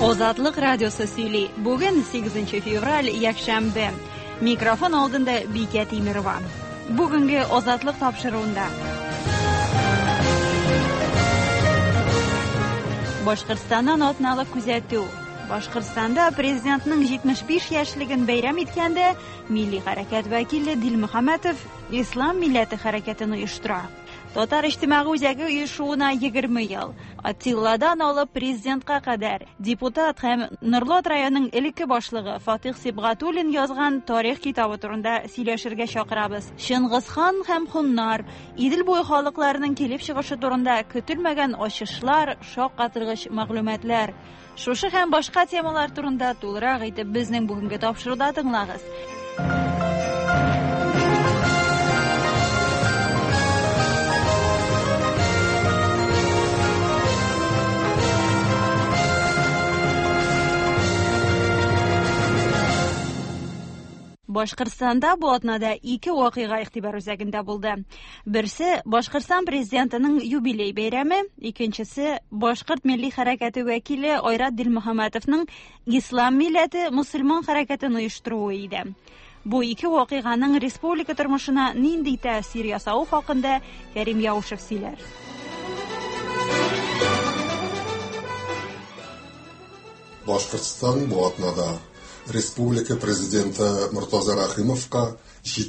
Озатлык радиосы сөйли. Бүген 8 февраль, якшәмбе. Микрофон алдында Бикә Тимирова. Бүгенге Озатлык тапшыруында. Башкортстаннан атналык күзәтү. Башкортстанда президентның 75 яшьлеген бәйрәм иткәндә милли хәрәкәт вәкиле Дилмөхәммәтов Ислам милләте хәрәкәтен оештыра. Татар иҗтимагый үзәге оешуына 20 ел. Атилладан алып президентка кадәр депутат һәм Норлат районының элекке башлыгы Фатих Сибгатуллин язган тарих китабы турында сөйләшергә чакырабыз. Чингисхан һәм хуннар, Идел буе халыкларының килеп чыгышы турында көтелмәгән ачышлар, шаккатыргыч мәгълүматлар. Шушы һәм башка темалар турында тулырак итеп безнең бүгенге тапшыруда тыңлагыз. Башкортстанда бу атнада 2 вакыйга игътибар үзәгендә булды. Берсе Башкортстан президентының юбилей бәйрәме, икенчесе Башкорт милли хәрәкәте вәкиле Айрат Дилмөхәммәтовның Ислам милләте мусульман хәрәкәтен оештыруы иде. Бу 2 вакыйганың республика тормышына нинди тәэсир ясауы хакында Кәрим Яушев сөйләр. Башкортстан бу атнада Республика президенты Муртаза Рахимовка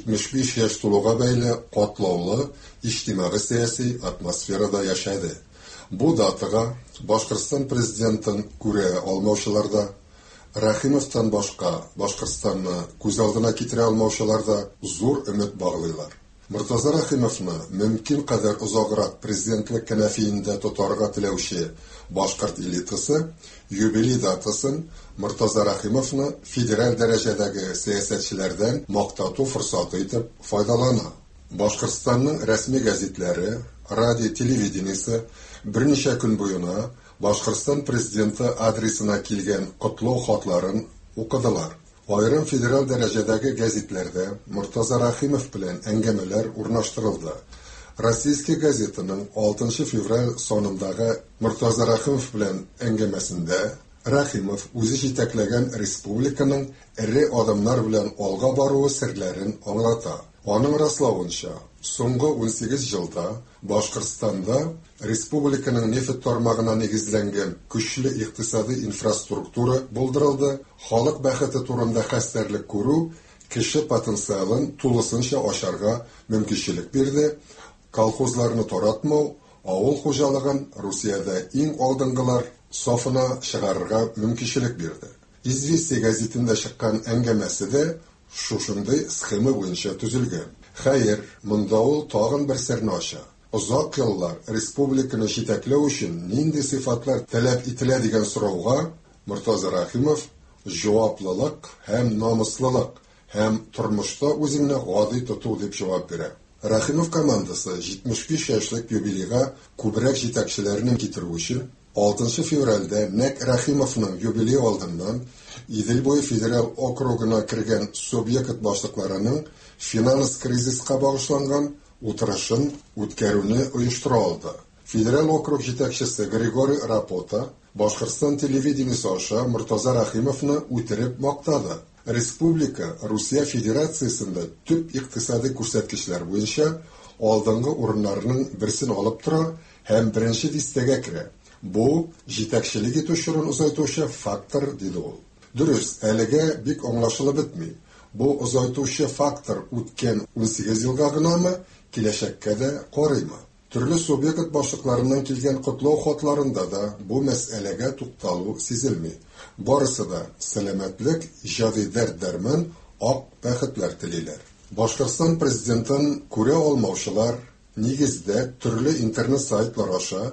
75 яшь тулуга бәйле катлаулы иҗтимагый сәяси атмосферада яшәде. Бу датага Башкортстан президентын күрә алмаучыларда, Рахимовтан башка Башкортстанны күз алдына китерә алмаучыларда зур өмет баглыйлар. Муртаза Рахимовны мөмкин кадәр узаграк президентлык кәнәфиендә тотарга теләүче башкорт элитасы юбилей датасын Муртаза Рахимовны федераль дәрәҗәдәге сәясәтчеләрдән мактату форсаты итеп файдалана. Башкортстанның рәсми газетләре, радио, телевидениесе берничә көн буена Башкортстан президенты адресына килгән котлау хатларын укыдылар. Айрым федераль дәрәҗәдәге газетләрдә Муртаза Рахимов белән әңгәмәләр урнаштырылды. Российский газетаның 6 февраль сонындагы Муртаза Рахимов белән әңгәмәсендә Рахимов үзе җитәкләгән республиканың эре адымнар белән алга баруы серләрен аңлата. Аның раславынча, соңгы 18 елда Башкортстанда республиканың нефт тармагына нигезләнгән көчле икътисади инфраструктура булдырылды, халык бәхете турында хәстәрлек күрү кеше потенциалын тулысынча ачарга мөмкинчелек бирде, колхозларны таратмау, авыл хуҗалыгын Русиядә иң алдынгылар сафына чыгарырга мөмкинчелек бирде. Известия газетында чыккан әңгәмәсе дә шушындай схема буенча төзелгән. Хәер, монда ул тагын бер серне ача. Озак еллар республиканы җитәкләү өчен нинди сыйфатлар таләп ителә дигән сорауга Муртаза Рахимов җаваплылык һәм намуслылык һәм тормышта үзеңне гади тоту дип җавап бирә. Рахимов командасы 75 яшьлек юбилейга күбрәк җитәкчеләрне китерү өчен 6 февральдә нәкъ Рахимовның юбилей алдыннан Идел буе федераль округына кергән субъект башлыкларының финанс кризиска багышланган утырышын үткәрүне оештыра алды. Федераль округ җитәкчесе Григорий Рапота Башкортстан телевидениесе аша Муртаза Рахимовны үтереп мактады. Республика Русия Федерациясендә төп икътисади күрсәткечләр буенча алдынгы урыннарның берсен алып тора һәм беренче дистәгә керә. Бу җитәкчелек итүчерен узайтучы фактор диде ул. Дөрес, әлегә бик аңлашылып бетми. Бу узайтучы фактор үткән 18 елга гынамы, киләчәккә дә карыймы? Төрле субъект башлыкларыннан килгән котлау хатларында да бу мәсьәләгә тукталу сизелми. Барысы да сәламәтлек, иҗади дәрт-дәрман, ак бәхетләр телиләр. Башкортстан президентын күрә алмаучылар нигездә төрле интернет сайтлар аша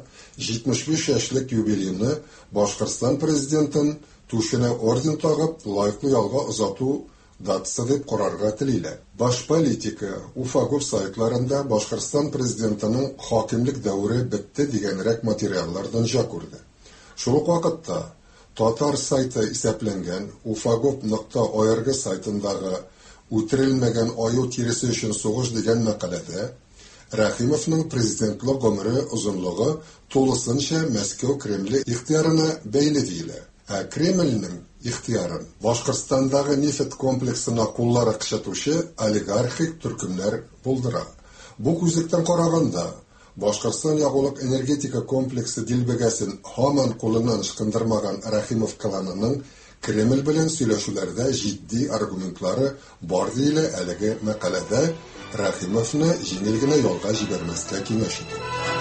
75 яшьлек юбилейны Башкортстан президентын түшенә орден тагып лайыклы ялга озату датасы дип карарга телиләр. Баш политика Уфагов сайтларында Башкортстан президентының хакимлек дәвре бетте дигәнрәк материаллар дөнья күрде. Шул ук вакытта Татар сайты исәпләнгән ufagov.org сайтындагы үтерелмәгән аю тиресе өчен сугыш дигән мәкаләдә Рахимовның президентлык гомере озынлыгы тулысынча Мәскәү Кремле ихтыярына бәйле диелә. Кремльнең ихтиярын Башкортстандагы нефт комплексына куллары кычытучы олигархик төркемнәр булдыра. Бу күзлектән караганда Башкортстан ягулык энергетика комплексы дилбегәсен һаман кулыннан ычкындырмаган Рахимов кланының Кремль белән сөйләшүләрдә җитди аргументлары бар диелә әлеге мәкаләдә Рахимовны җиңел генә ялга җибәрмәскә киңәш итә.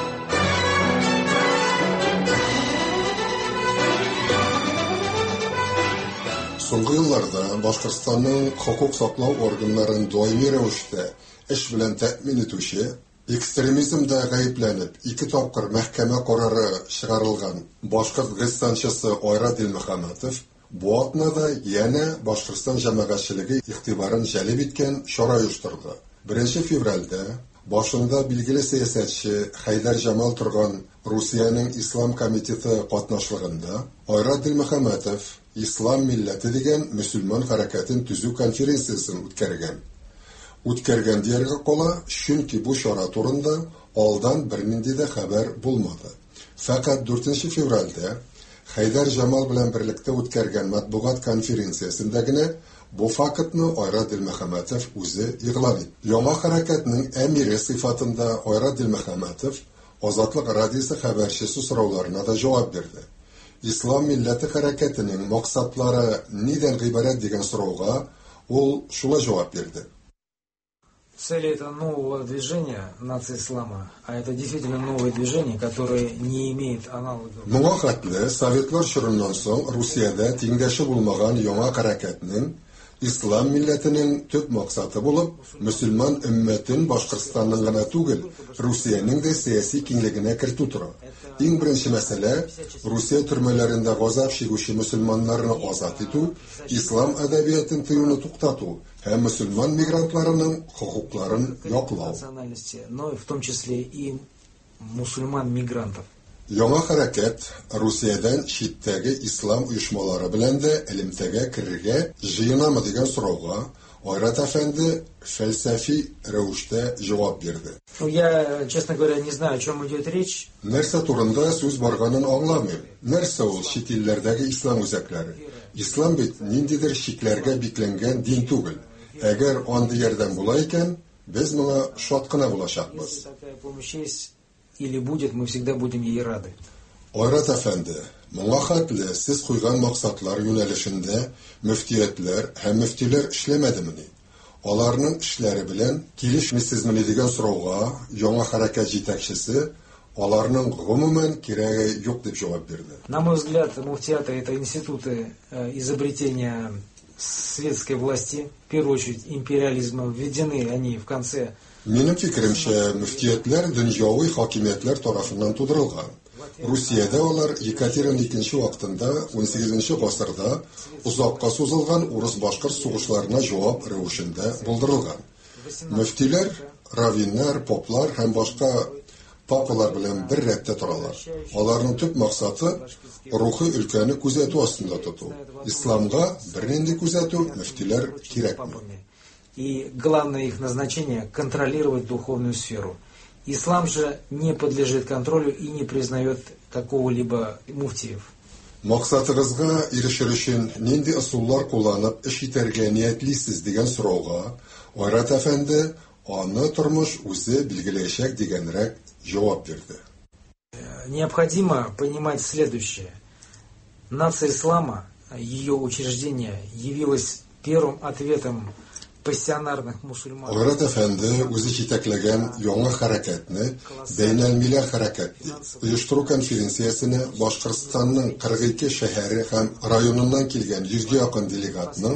Соңгы елларда Башкортстанның хокук саклау органнарын даими рәвештә эш белән тәэмин итүче, экстремизмда гаепләнеп, 2 тапкыр мәхкәмә карары чыгарылган башкорт гәзитәчесе Айрат Дилмөхәммәтов бу атнада янә Башкортстан җәмәгатьчелеге игътибарын җәлеп иткән чара оештырды. 1 февральдә башында билгеле сәясәтче Хайдар Җамал торган Русиянең Ислам комитеты катнашлыгында Айрат Дилмөхәммәтов Ислам милләте дигән мөселман хәрәкәтен төзү конференциясын үткәргән дияргә кала, чөнки бу чара турында алдан бернинди дә хәбәр булмады. Фәкать 4 февральдә Хайдар Җамал белән берлектә үткәргән матбугат конференциясендә генә бу фактны Айрат Дилмөхәммәтов үзе игълан итте. Яңа хәрәкәтнең әмире сыйфатында Айрат Дилмөхәммәтов Азатлык радиосы хәбәрчесе сорауларына да җавап бирде. Ислам милләте хәрәкәтенең максатлары нидән гыйбарәт дигән сорауга ул шулай җавап бирде. Цель этого нового движения нации ислама, а это действительно новое движение, которое не имеет аналогов. Моңа хәтле Советлар чорыннан соң Русиядә тиңдәше булмаган яңа хәрәкәтнең Ислам милләтенең төп максаты булып, мөселман өммәтен Башкортстанның гына түгел, Русиянең дә сәяси киңлегенә кертү тора. Иң беренче мәсьәлә Русия төрмәләрендә газап чигүче мөселманнарны азат итү, ислам әдәбиятын тыюны туктату һәм мөселман мигрантларының хукукларын яклау. Но в том числе и мусульман-мигрантов. Яңа хәрәкәт Русиядән читтәге ислам оешмалары белән дә элемтәгә керергә җыенамы дигән сорауга Айрат әфәнде фәлсәфи рәвештә җавап бирде. Я, честно говоря, не знаю, о чем идет речь. Нәрсә турында сүз барганын аңламыйм. Нәрсә ул чит илләрдәге ислам үзәкләре? Ислам бит ниндидер шикләргә бикләнгән дин түгел. Әгәр андый ярдәм була икән, без моңа шат кына булачакбыз. Или будет, мы всегда будем ей рады. Айрат әфәнде, моңа хәтле сез куйган максатлар юнәлешендә мөфтиятләр һәм мөфтиләр эшләмәдемени? Аларның эшләре белән килешмисезмени дигән сорауга яңа хәрәкәт җитәкчесе аларның гомумән кирәге юк дип җавап бирде. На мой взгляд, муфтияты это институты изобретения светской власти, в первую очередь империализма, введены они в конце. Минем фикеремчә, мөфтиятләр дөньяви хакимиятләр тарафыннан тудырылган. Русиядә алар Екатерина II вакытында 18 гасырда узакка сузылган урыс-башкорт сугышларына җавап рәвешендә булдырылган. Мөфтиләр, раввиннар, поплар һәм башка папалар белән бер рәттә торалар. Аларның төп максаты рухи өлкәне күзәтү астында тоту. Исламга бернинди күзәтү мөфтиләр кирәкми. И главное их назначение – контролировать духовную сферу. Ислам же не подлежит контролю и не признает какого-либо муфтиев. Максатыгызга ирешер өчен нинди ысуллар кулланып эш итәргә ниятлисез дигән сорауга Айрат әфәнде аны тормыш үзе билгеләячәк дигәнрәк җавап бирде. Необходимо понимать следующее. Нация ислама, ее учреждение, явилась первым ответом пассионарных мусульман. Айрат әфәнде үзе җитәкләгән яңа хәрәкәтне бәйнәлмилләт хәрәкәт оештыру конференциясенә Башкортстанның 42 шәһәре һәм районыннан килгән 100-гә якын делегатның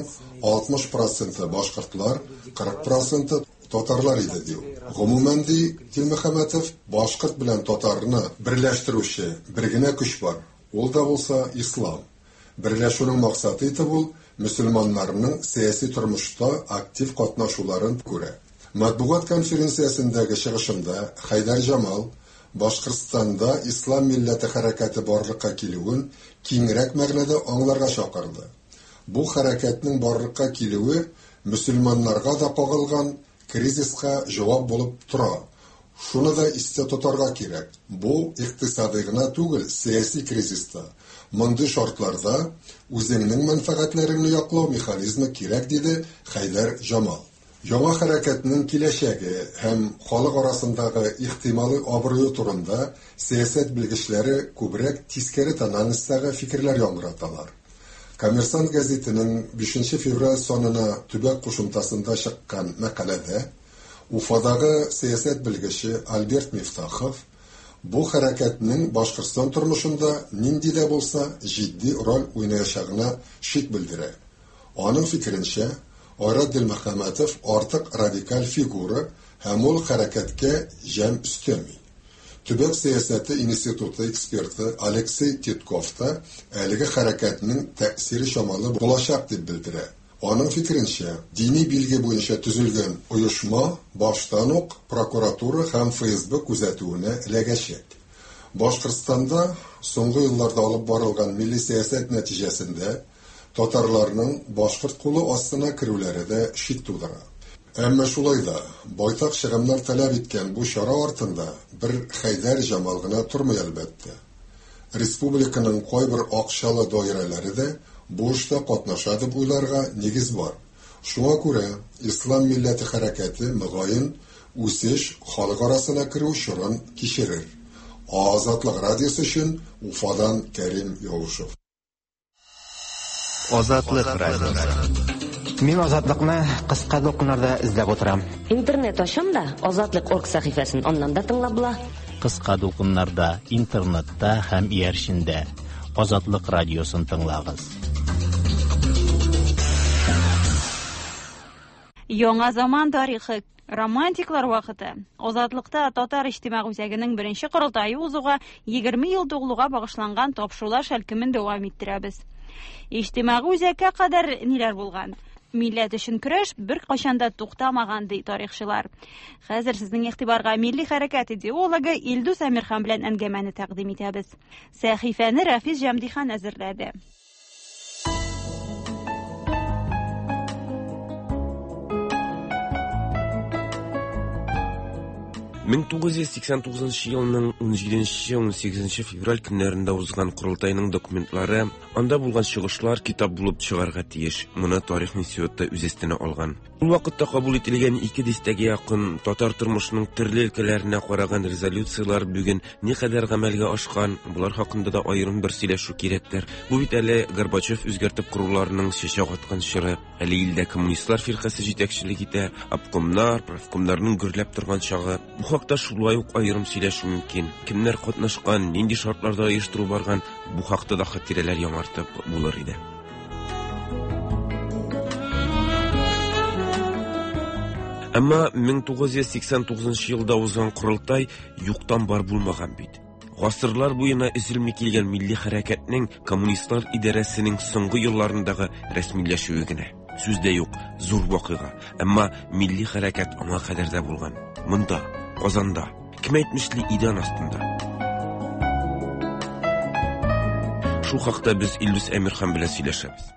60% башкортлар, 40% татарлар иде ди. Гомумән ди Дилмөхәммәтов, башкорт белән татарны берләштерүче бер генә көч бар. Ул да булса ислам. Берләшүнең максаты итеп ул мөселманнарның сәяси тормышта актив катнашуларын күрә. Матбугат конференциясендәге чыгышында Хайдар Җамал Башкортстанда ислам милләте хәрәкәте барлыкка килүен киңрәк мәгънәдә аңларга чакырды. Бу хәрәкәтнең барлыкка килүе мөселманнарга да кагылган кризиска җавап булып тора. Шуны да истә тотарга кирәк. Бу икътисади гына түгел, сиясәт кризиста. Мондый шартларда үзеңнең мәнфәгатьләреңне яклау механизмы кирәк, диде Хайдар Җамал. Яңа хәрәкәтнең киләчәге һәм халык арасындагы ихтималы абруе турында сиясәт белгечләре күбрәк тискәре тональностьтагы фикерләр яңгыраталар. Коммерсант газетының 5 февраль сонына төбәк кушымтасында чыккан мәкаләдә Уфадагы сиясәт белгече Альберт Мифтахов бу хәрәкәтнең Башкортстан тормышында нинди дә булса җитди роль уйнаячагына шик белдерә. Аның фикеренчә, Айрат Дилмөхәммәтов артык радикаль фигура һәм ул хәрәкәткә җәм өстәлми. Төбәк сиясәте институты эксперты Алексей Титков та әлеге хәрәкәтнең тәэсире чамалы булачак дип белдерә. Аның фикеренчә, дини билге буенча төзелгән оешма баштан ук прокуратура һәм ФСБ күзәтүенә эләгәчәк. Башкортстанда соңгы елларда алып барылган милли сиясәт нәтиҗәсендә татарларның башкорт кулы астына керүләре дә шик тудыра. Әмма шулай да байтак чыгымнар таләп иткән бу чара артында бер Хайдар Җамал гына тормый әлбәттә. Республиканың кайбер акчалы даирәләре дә бу эштә катнаша дип уйларга нигез бар. Шуңа күрә Ислам милләте хәрәкәте мөгаен үсеш халык арасына керү чорын кичерер. Азатлык радиосы өчен Уфадан Кәрим Явушев. Азатлык радиосы. Мин азатлыкны кыска докумнарда эзләп утырам. Интернет ачам да Азатлык.org сәхифәсен аннан да тыңлап була. Кыска докумнарда, интернетта һәм иярчендә Азатлык радиосын тыңлагыз. Яңа заман тарихы, романтиклар вакыты. Азатлыкта татар иҗтимагый үзәгенең беренче корылтайы узуга 20 ел тулуга багышланган тапшырулар шәлкемен дәвам иттерәбез. Иҗтимагый үзәккә кадәр ниләр булган? Милләт өчен көрәш бер качанда туктамаган ди тарихчылар. Хәзер сезнең игътибарга милли хәрәкәт идеологы Илдус Әмирхан белән әңгәмәне тәкъдим итәбез. Сәхифәне Рафис Җамдихан әзерләде. 1989 елның 17-18 февраль көннәрендә узган курылтайның документлары, анда булган чыгышлар китап булып чыгарга тиеш. Моны тарих институты үз өстенә алган. Ул вакытта кабул ителгән 2 дистәгә якын татар тормышының төрле өлкәләренә караган резолюциялар бүген никадәр гамәлгә ашкан, булар хакында да аерым бер сөйләшү кирәктер. Бу бит әле Горбачев үзгәртеп коруларның чәчәк аткан чоры, әле илдә коммунистлар фиркасы җитәкчелек итә, обкомнар, правкомнарның гөрләп торган чагы. Бу хакта шулай ук аерым сөйләшү мөмкин. Кемнәр катнашкан, нинди шартларда оештыру барган, бу хакта да хатирәләр яңартып булыр иде. Әмма 1989 елда узган курылтай юктан бар булмаган бит. Гасырлар буена изилми килгән милли хәрәкәтнең коммунистлар идарәсенең соңгы елларындагы рәсмиләшүе генә. Сүздә юк, зур вакыйга. Әмма милли хәрәкәт аңа кадәр дә булган. Монда, Казанда, кем әйтмешли идан астында. Шу хакта без Илдус Әмирхан белән сөйләшәбез.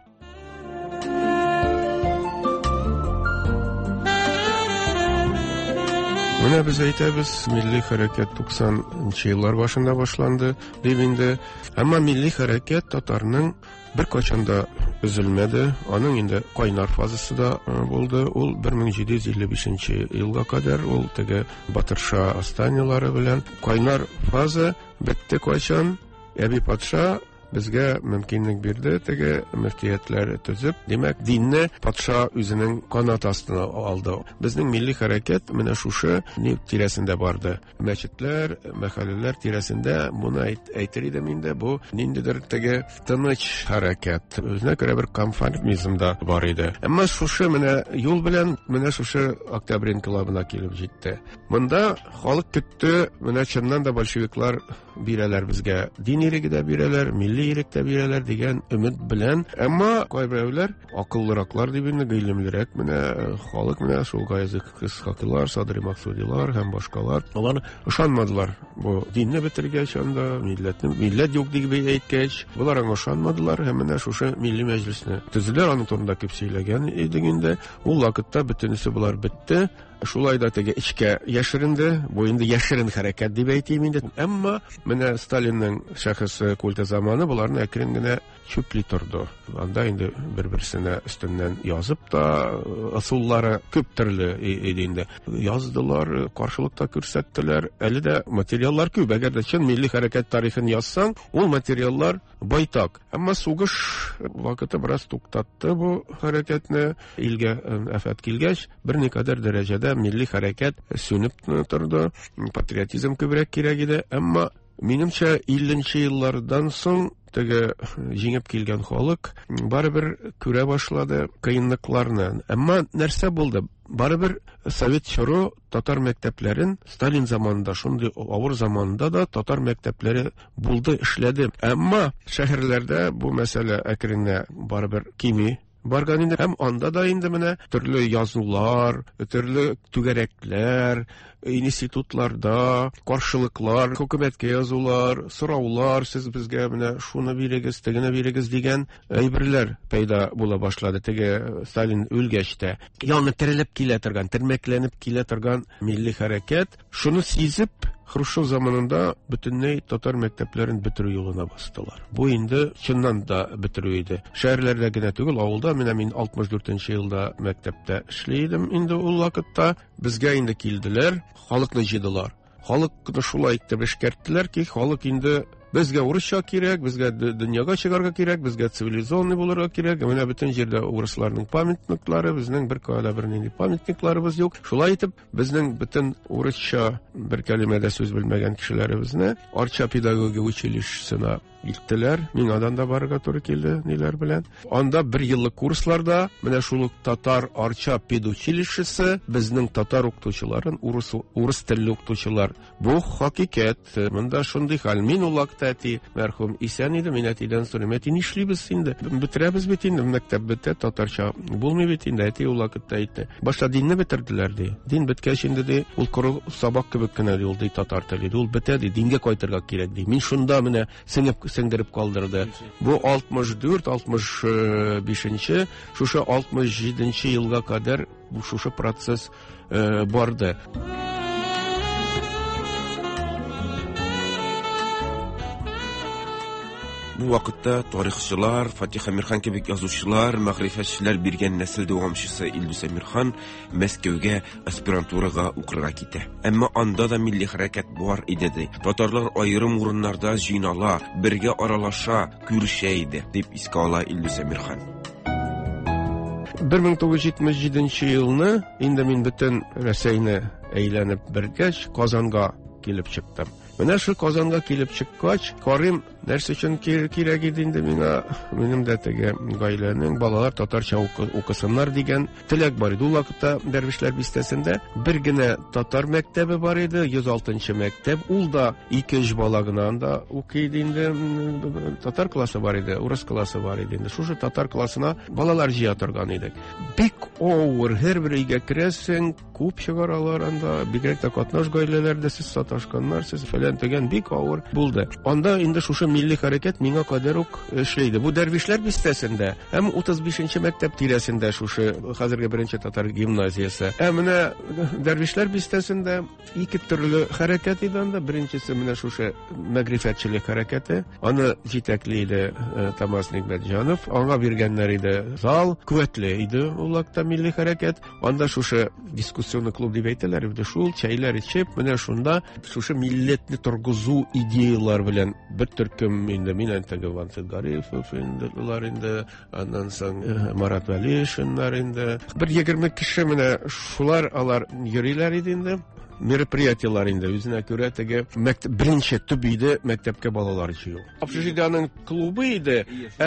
Менә без әйтәбез, милли хәрәкәт 90-нчы еллар башында башланды дип инде. Әмма милли хәрәкәт татарның бер качанда үзелмәде. Аның инде кайнар фазасы да булды. Ул 1755 елга кадәр ул теге Батырша астаналары белән кайнар фаза бетте кайчан. Әби патша безгә мөмкинлек бирде, теге мөфтиятләр төзеп, димәк, динне патша үзенең канат астына алды. Безнең милли хәрәкәт менә шушы тирәсендә барды. Мәчетләр, мәхәлләләр тирәсендә моны әйтер идем инде, бу ниндидер теге тыныч хәрәкәт. Үзенә күрә бер конформизм да бар иде. Әмма шушы менә юл белән менә шушы Октябрь инкилабына килеп җитте. Монда халык көтте, менә чыннан да большевиклар бирәләр безгә, дин иреге дә бирәләр, милли ирек тә бирәләр дигән өмет белән. Әмма кайберәүләр акыллыраклар дип инде гыйлемлерәк менә халык менә шул Гаязы Хакилар, Садри Максудилар һәм башкалар. Алар ышанмадылар. Бу динне бетергәч анда милләт юк дип әйткәч, булар аңа ышанмадылар һәм менә шушы милли мәҗлесне төзеләр, аның турында күп сөйләгән идек инде. Ул вакытта бөтенесе булар бетте. Шулай да теге эчкә яшеренде, бу инде яшерен хәрәкәт дип әйтим инде. Әмма менә Сталинның шәхесе культы заманы буларны әкрен генә чүпли торды. Анда инде бер-берсенә өстеннән язып та ысуллары күп төрле иде инде. Яздылар, каршылыкта күрсәттеләр. Әле дә материаллар күп. Әгәр дә чын милли хәрәкәт тарихын язсаң, ул материаллар байтак. Әмма сугыш вакыты бераз туктатты бу хәрәкәтне. Илгә афат килгәч, берникадәр дәрәҗәдә милли хәрәкәт сүнеп торды. Патриотизм күбрәк кирәк иде. Әмма минемчә 50нче еллардан соң теге җиңеп килгән халык барыбер күрә башлады кыенлыкларны. Әмма нәрсә булды? Барыбер Совет чоры татар мәктәпләрен Сталин заманында, шундый авыр заманда да татар мәктәпләре булды, эшләде. Әмма шәһәрләрдә бу мәсьәлә әкренләп барыбер кими барган инде. Һәм анда да инде менә төрле язулар, төрле түгәрәкләр, институтларда каршылыклар, хөкүмәткә язулар, сораулар, сез безгә менә шуны бирегез, тегене бирегез дигән әйберләр пайда була башлады. Теге Сталин үлгәч тә яны терелеп килә торган, термәкләнеп килә торган милли хәрәкәт, шуны сизеп Хрущев заманында бөтенләй татар мәктәпләрен бетерү юлына бастылар. Бу инде чыннан да бетерү иде. Шәһәрләрдә генә түгел, авылда, мин 64нче елда мәктәптә эшләйдем. Инде ул вакытта безгә инде килделәр, халыкны җыйдылар. Халыкны шулай итеп эшкәрттеләр ки, халык инде безгә урысча кирәк, безгә дөньяга чыгарга кирәк, безгә цивилизованный булырга кирәк. Менә бөтен җирдә урысларның памятниклары, безнең бер кайда бер нинди памятникларыбыз юк. Шулай итеп, безнең бөтен урысча бер кәлимәдә сүз белмәгән кешеләребезне Арча педагогия училищесына илттеләр. Миңадан да барырга туры килде, ниләр белән. Анда бер еллык курсларда менә шул татар Арча педучилищесы безнең татар укытучыларын урыс телле укытучылар. Бу хакыйкать. Монда шундый хәл. Мин ул вакытта мәрхүм исән иде, мин әтидән сорыйм, әти нишлибез инде? Бетерәбез бит инде, мәктәп бетә, татарча булмый бит инде. Әти ул вакытта әйтте. Башта динне бетерделәр ди. Дин беткәч инде ди, ул коры сабак кебек кенә ди, ул ди татар теле. Ул бетә ди, дингә кайтырга кирәк ди. Мин шунда менә сеңдереп калдырды. Бу 64-65, шушы 67нче елга кадәр бу шушы процесс барды. Бу вакытта тарихчылар, Фатих Әмирхан кебек язучылар, мәгърифәтчеләр биргән нәсел дәвамчысы Илдус Әмирхан Мәскәүгә аспирантурага укырга китә. Әмма анда да милли хәрәкәт бар иде. Татарлар аерым урыннарда җыйнала, бергә аралаша, күрешә иде, дип искә ала Илдус Әмирхан. 1977 елны инде мин бөтен Рәсәйне әйләнеп бергәч Казанга килеп чыктым. Менә шул Казанга килеп чыккач, карыйм, нәрсә өчен кирәк иде инде миңа, минем дә теге гаиләнең балалар татарча укысыннар дигән теләк бар иде. Ул вакытта Дәрвишләр бистәсендә бер генә татар мәктәбе бар иде, 106нчы мәктәп. Ул да 2 бала гына анда укый иде инде. Татар классы бар иде, урыс классы бар иде инде. Шушы татар классына балалар җыя торган идек. Бик авыр, һәрбер өйгә керәсең, күп чыгаралар анда, бигрәк тә катнаш гаиләләрдә сез саташканнар, сез фәлән тегән бик авыр булды. Анда инде шушы милли хәрәкәт миңа кадәр үк эшләйде. Бу Дәрвишләр бистәсендә һәм 35нче мәктәп тирәсендә шушы хәзерге 1нче татар гимназиясе. Менә Дәрвишләр бистәсендә 2 төрле хәрәкәт иде анда. Беренчесе менә шушы мәгърифәтчелек хәрәкәте. Аны җитәкли иде Тамас Нигъмәтҗанов. Аңа биргәннәр иде зал, куәтле иде ул вакытта милли хәрәкәт. Анда шушы дискуссионный клуб дип әйтәләр иде. Шул чәйләр ичеп, менә шунда шушы милләтне торгызу идеялар белән бер төркем инде мин әйтәгә Вансет Гарифов инде, аннан соң Марат Вәлишиннар инде. 120 кеше менә шулар алар йөриләр иде инде. мероприятиялар инде үзенә күрә теге беренче төп иде мәктәпкә балалар җыю. Общежитиеның клубы иде.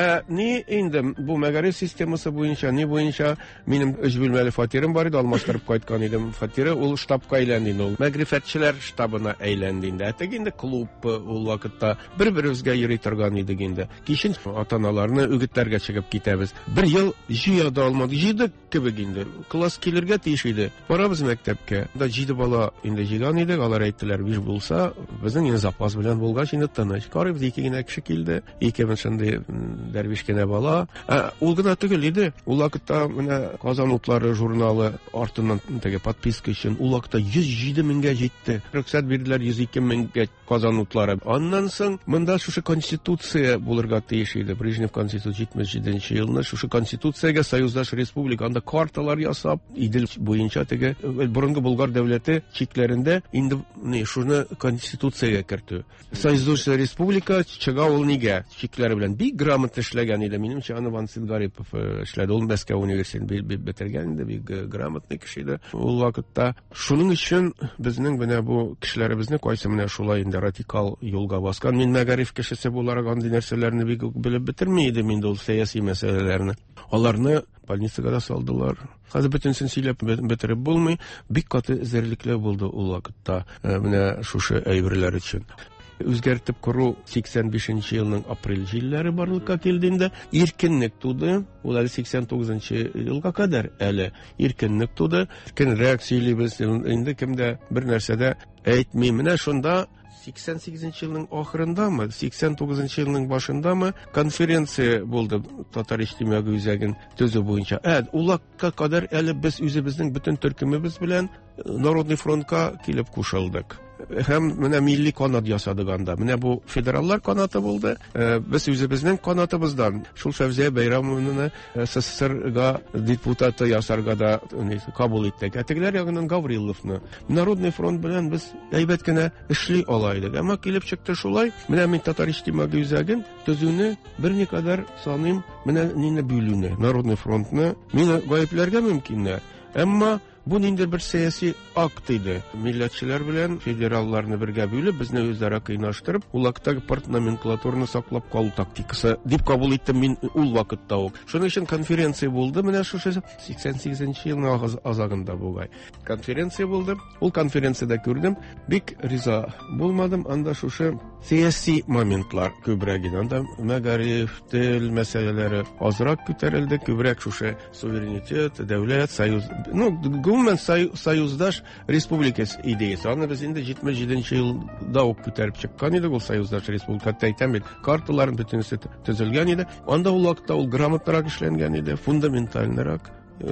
Ни инде бу мәгариф системасы буенча, ни буенча минем 3 бүлмәле фатирым бар иде, алмаштырып кайткан идем фатиры, ул штабка әйләнде инде, ул мәгрифәтчеләр штабына әйләнде инде. Теге инде клуб ул вакытта бер-беребезгә йөри торган идек инде. Кичен ата-аналарны үгетләргә чыгып китәбез. Бер ел җыя да алмадык, җыйдык кебек инде. Класс килергә тиеш иде. Барабыз мәктәпкә. Да 7 бала инде җыйган идек, алар әйттеләр, 5 булса, безнең инде запас белән булгач инде тыныч. Карыйбыз 2 генә кеше килде, 2 шундый дәрвиш кенә бала. Ул гына түгел иде. Ул вакытта менә Казан утлары журналы артыннан теге подписка өчен ул вакытта 107 меңгә җитте. Рөхсәт бирделәр 102 меңгә Казан утлары. Аннан соң монда шушы конституция булырга тиеш иде. Брежнев конституция 77 елны шушы конституциягә союздаш республика анда карталар ясап, идел буенча теге борынгы Болгар дәүләте чикләрендә инде шуны конституциягә кертү. Союздаш республика чыга ул нигә чикләре белән бик грамотно эшләгән иде. Минемчә аны Вансит Гарипов эшләде. Ул Мәскәү университетын бетергән инде, бик грамотный кеше иде. Ул вакытта шуның өчен безнең менә бу кешеләребезне кайсы менә шулай инде радикал юлга баскан. Мин мәгариф кешесе буларак андый нәрсәләрне бик белеп бетерми идем инде, ул сәяси мәсьәләләрне. Аларны больницага да салдылар. Хәзер бөтенсен сөйләп бетереп булмый. Бик каты эзәрлекләр булды ул вакытта менә шушы әйберләр өчен. Үзгәртеп кору 85 елның апрель җилләре барлыкка килдендә иркенлек туды. Ул 89 елга кадәр әле иркенлек туды. Кенрәк сөйлибез инде кемдә бер нәрсәдә әйтми. Менә шунда 88 елның ахырындамы, 89 елның башындамы конференция булды татар иҗтимагый үзәген төзү буенча. Улакка кадәр әле без үзебезнең бөтен төркемебез белән Народный фронтка килеп кушылдык. Һәм менә милли канат ясадык анда. Менә бу федераллар канаты булды. Без үзебезнең канатыбыздан шул Фәвзия Бәйрәмовны СССРга депутаты ясарга да кабул иттек. Тегеләр ягыннан Гавриловны. Народный фронт белән без әйбәт кенә эшли ала идек. Әмма килеп чыкты шулай. Менә мин татар иҗтимагый үзәген төзүне берникадәр саныйм. Менә нине бүлүне, Народный фронтны мине гаепләргә мөмкиннәр. Әмма бу нинди бер сәяси акт иде. Милләтчеләр белән федералларны бергә бүлеп, безне үзара кыйнаштырып, ул вакытта парт номенклатураны саклап калу тактикасы дип кабул иттем мин ул вакытта ук. Шуның өчен конференция булды. Менә шушы 88 елның азагында бугай. Конференция булды. Ул конференциядә күрдем, бик риза булмадым. Анда шушы сәяси моментлар күбрәк иде. Анда мәгариф, тел мәсьәләләре азрак күтәрелде, күбрәк шушы суверенитет, дәүләт, союз, гомумән союздаш республикасы идеясы. Аны без инде 77 елда ук күтәреп чыккан идек. Ул союздаш республика әйтәм бит, карталарын бөтенесе төзелгән иде. Анда ул вакытта ул грамотнарак эшләнгән иде, фундаментальнарак,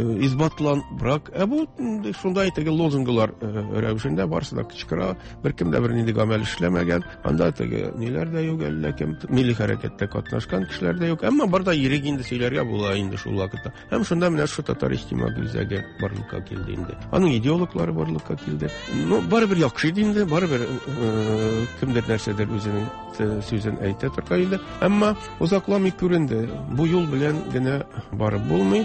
избатланрак. Бу шундай теге лозунглар рәвешендә барсы да кычкыра, беркем дә бернинди гамәл эшләмәгән. Анда теге ниләр дә юк, ләкин милли хәрәкәттә катнашкан кешеләр дә юк. Әмма барда йөрик инде сөйләргә була инде шул вакытта. Һәм шунда менә шу татар иҗтимагый үзәге барлыкка килде инде. Аның идеологлары барлыкка килде. Барыбер яхшы иде инде, барыбер кемдер нәрсәдер үзенең сүзен әйтә торган иде. Әмма узакламый күренде. Бу юл белән генә барып булмый.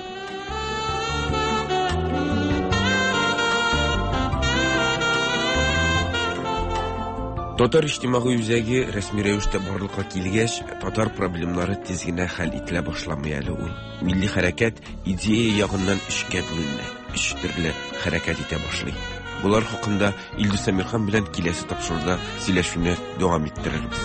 Татар иҗтимагый үзәге рәсми рәвештә барлыкка килгәч, татар проблемнары тиз генә хәл ителә башламый әле ул. Милли хәрәкәт идея ягыннан эшкә бүленә, эш төрле хәрәкәт итә башлый. Булар хакында Илдус Әмирхан белән киләсе тапшыруда сөйләшүне дәвам иттерербез.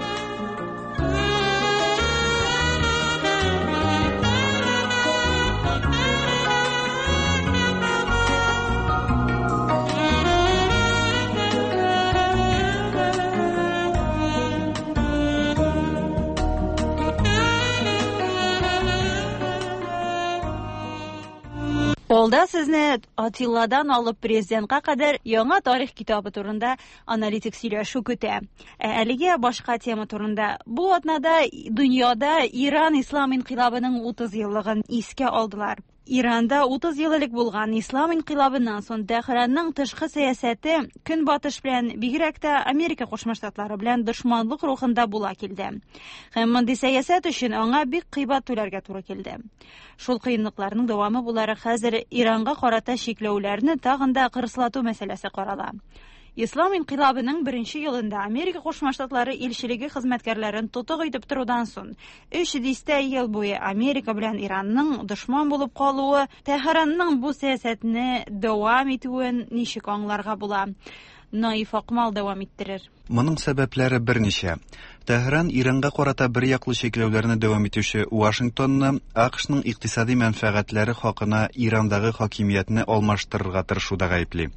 Алда сезне Атилладан алып президентка кадәр яңа тарих китабы турында аналитик сөйләшү көтә. Әлегә башка тема турында. Бу атнада дөньяда Иран ислам инкыйлабының 30 еллыгын искә алдылар. Иранда 30 ел элек булган ислам инкыйлабыннан соң Тәһранның тышкы сәясәте Көнбатыш белән, бигрәк тә Америка Кушма Штатлары белән дошманлык рухында була килде. Һәм мондый сәясәт өчен аңа бик кыйбат түләргә туры килде. Шул кыенлыкларның дәвамы буларак хәзер Иранга карата чикләүләрне тагын да кырыслату мәсьәләсе карала. Ислам инкыйлабының беренче елында Америка Кушма Штатлары илчелеге хезмәткәрләрен тотык итеп торудан соң 300 ел буе Америка белән Иранның дошман булып калуы Тәһранның бу сәясәтне дәвам итүен ничек аңларга була? Наиф Акмал дәвам иттерер. Моның сәбәпләре берничә. Тәһран Иранга карата бер яклы чикләүләрне дәвам итүче Вашингтонны АКШның икътисади мәнфәгатьләре хакына Ирандагы хакимиятне алмаштырырга тырышуда гаепли.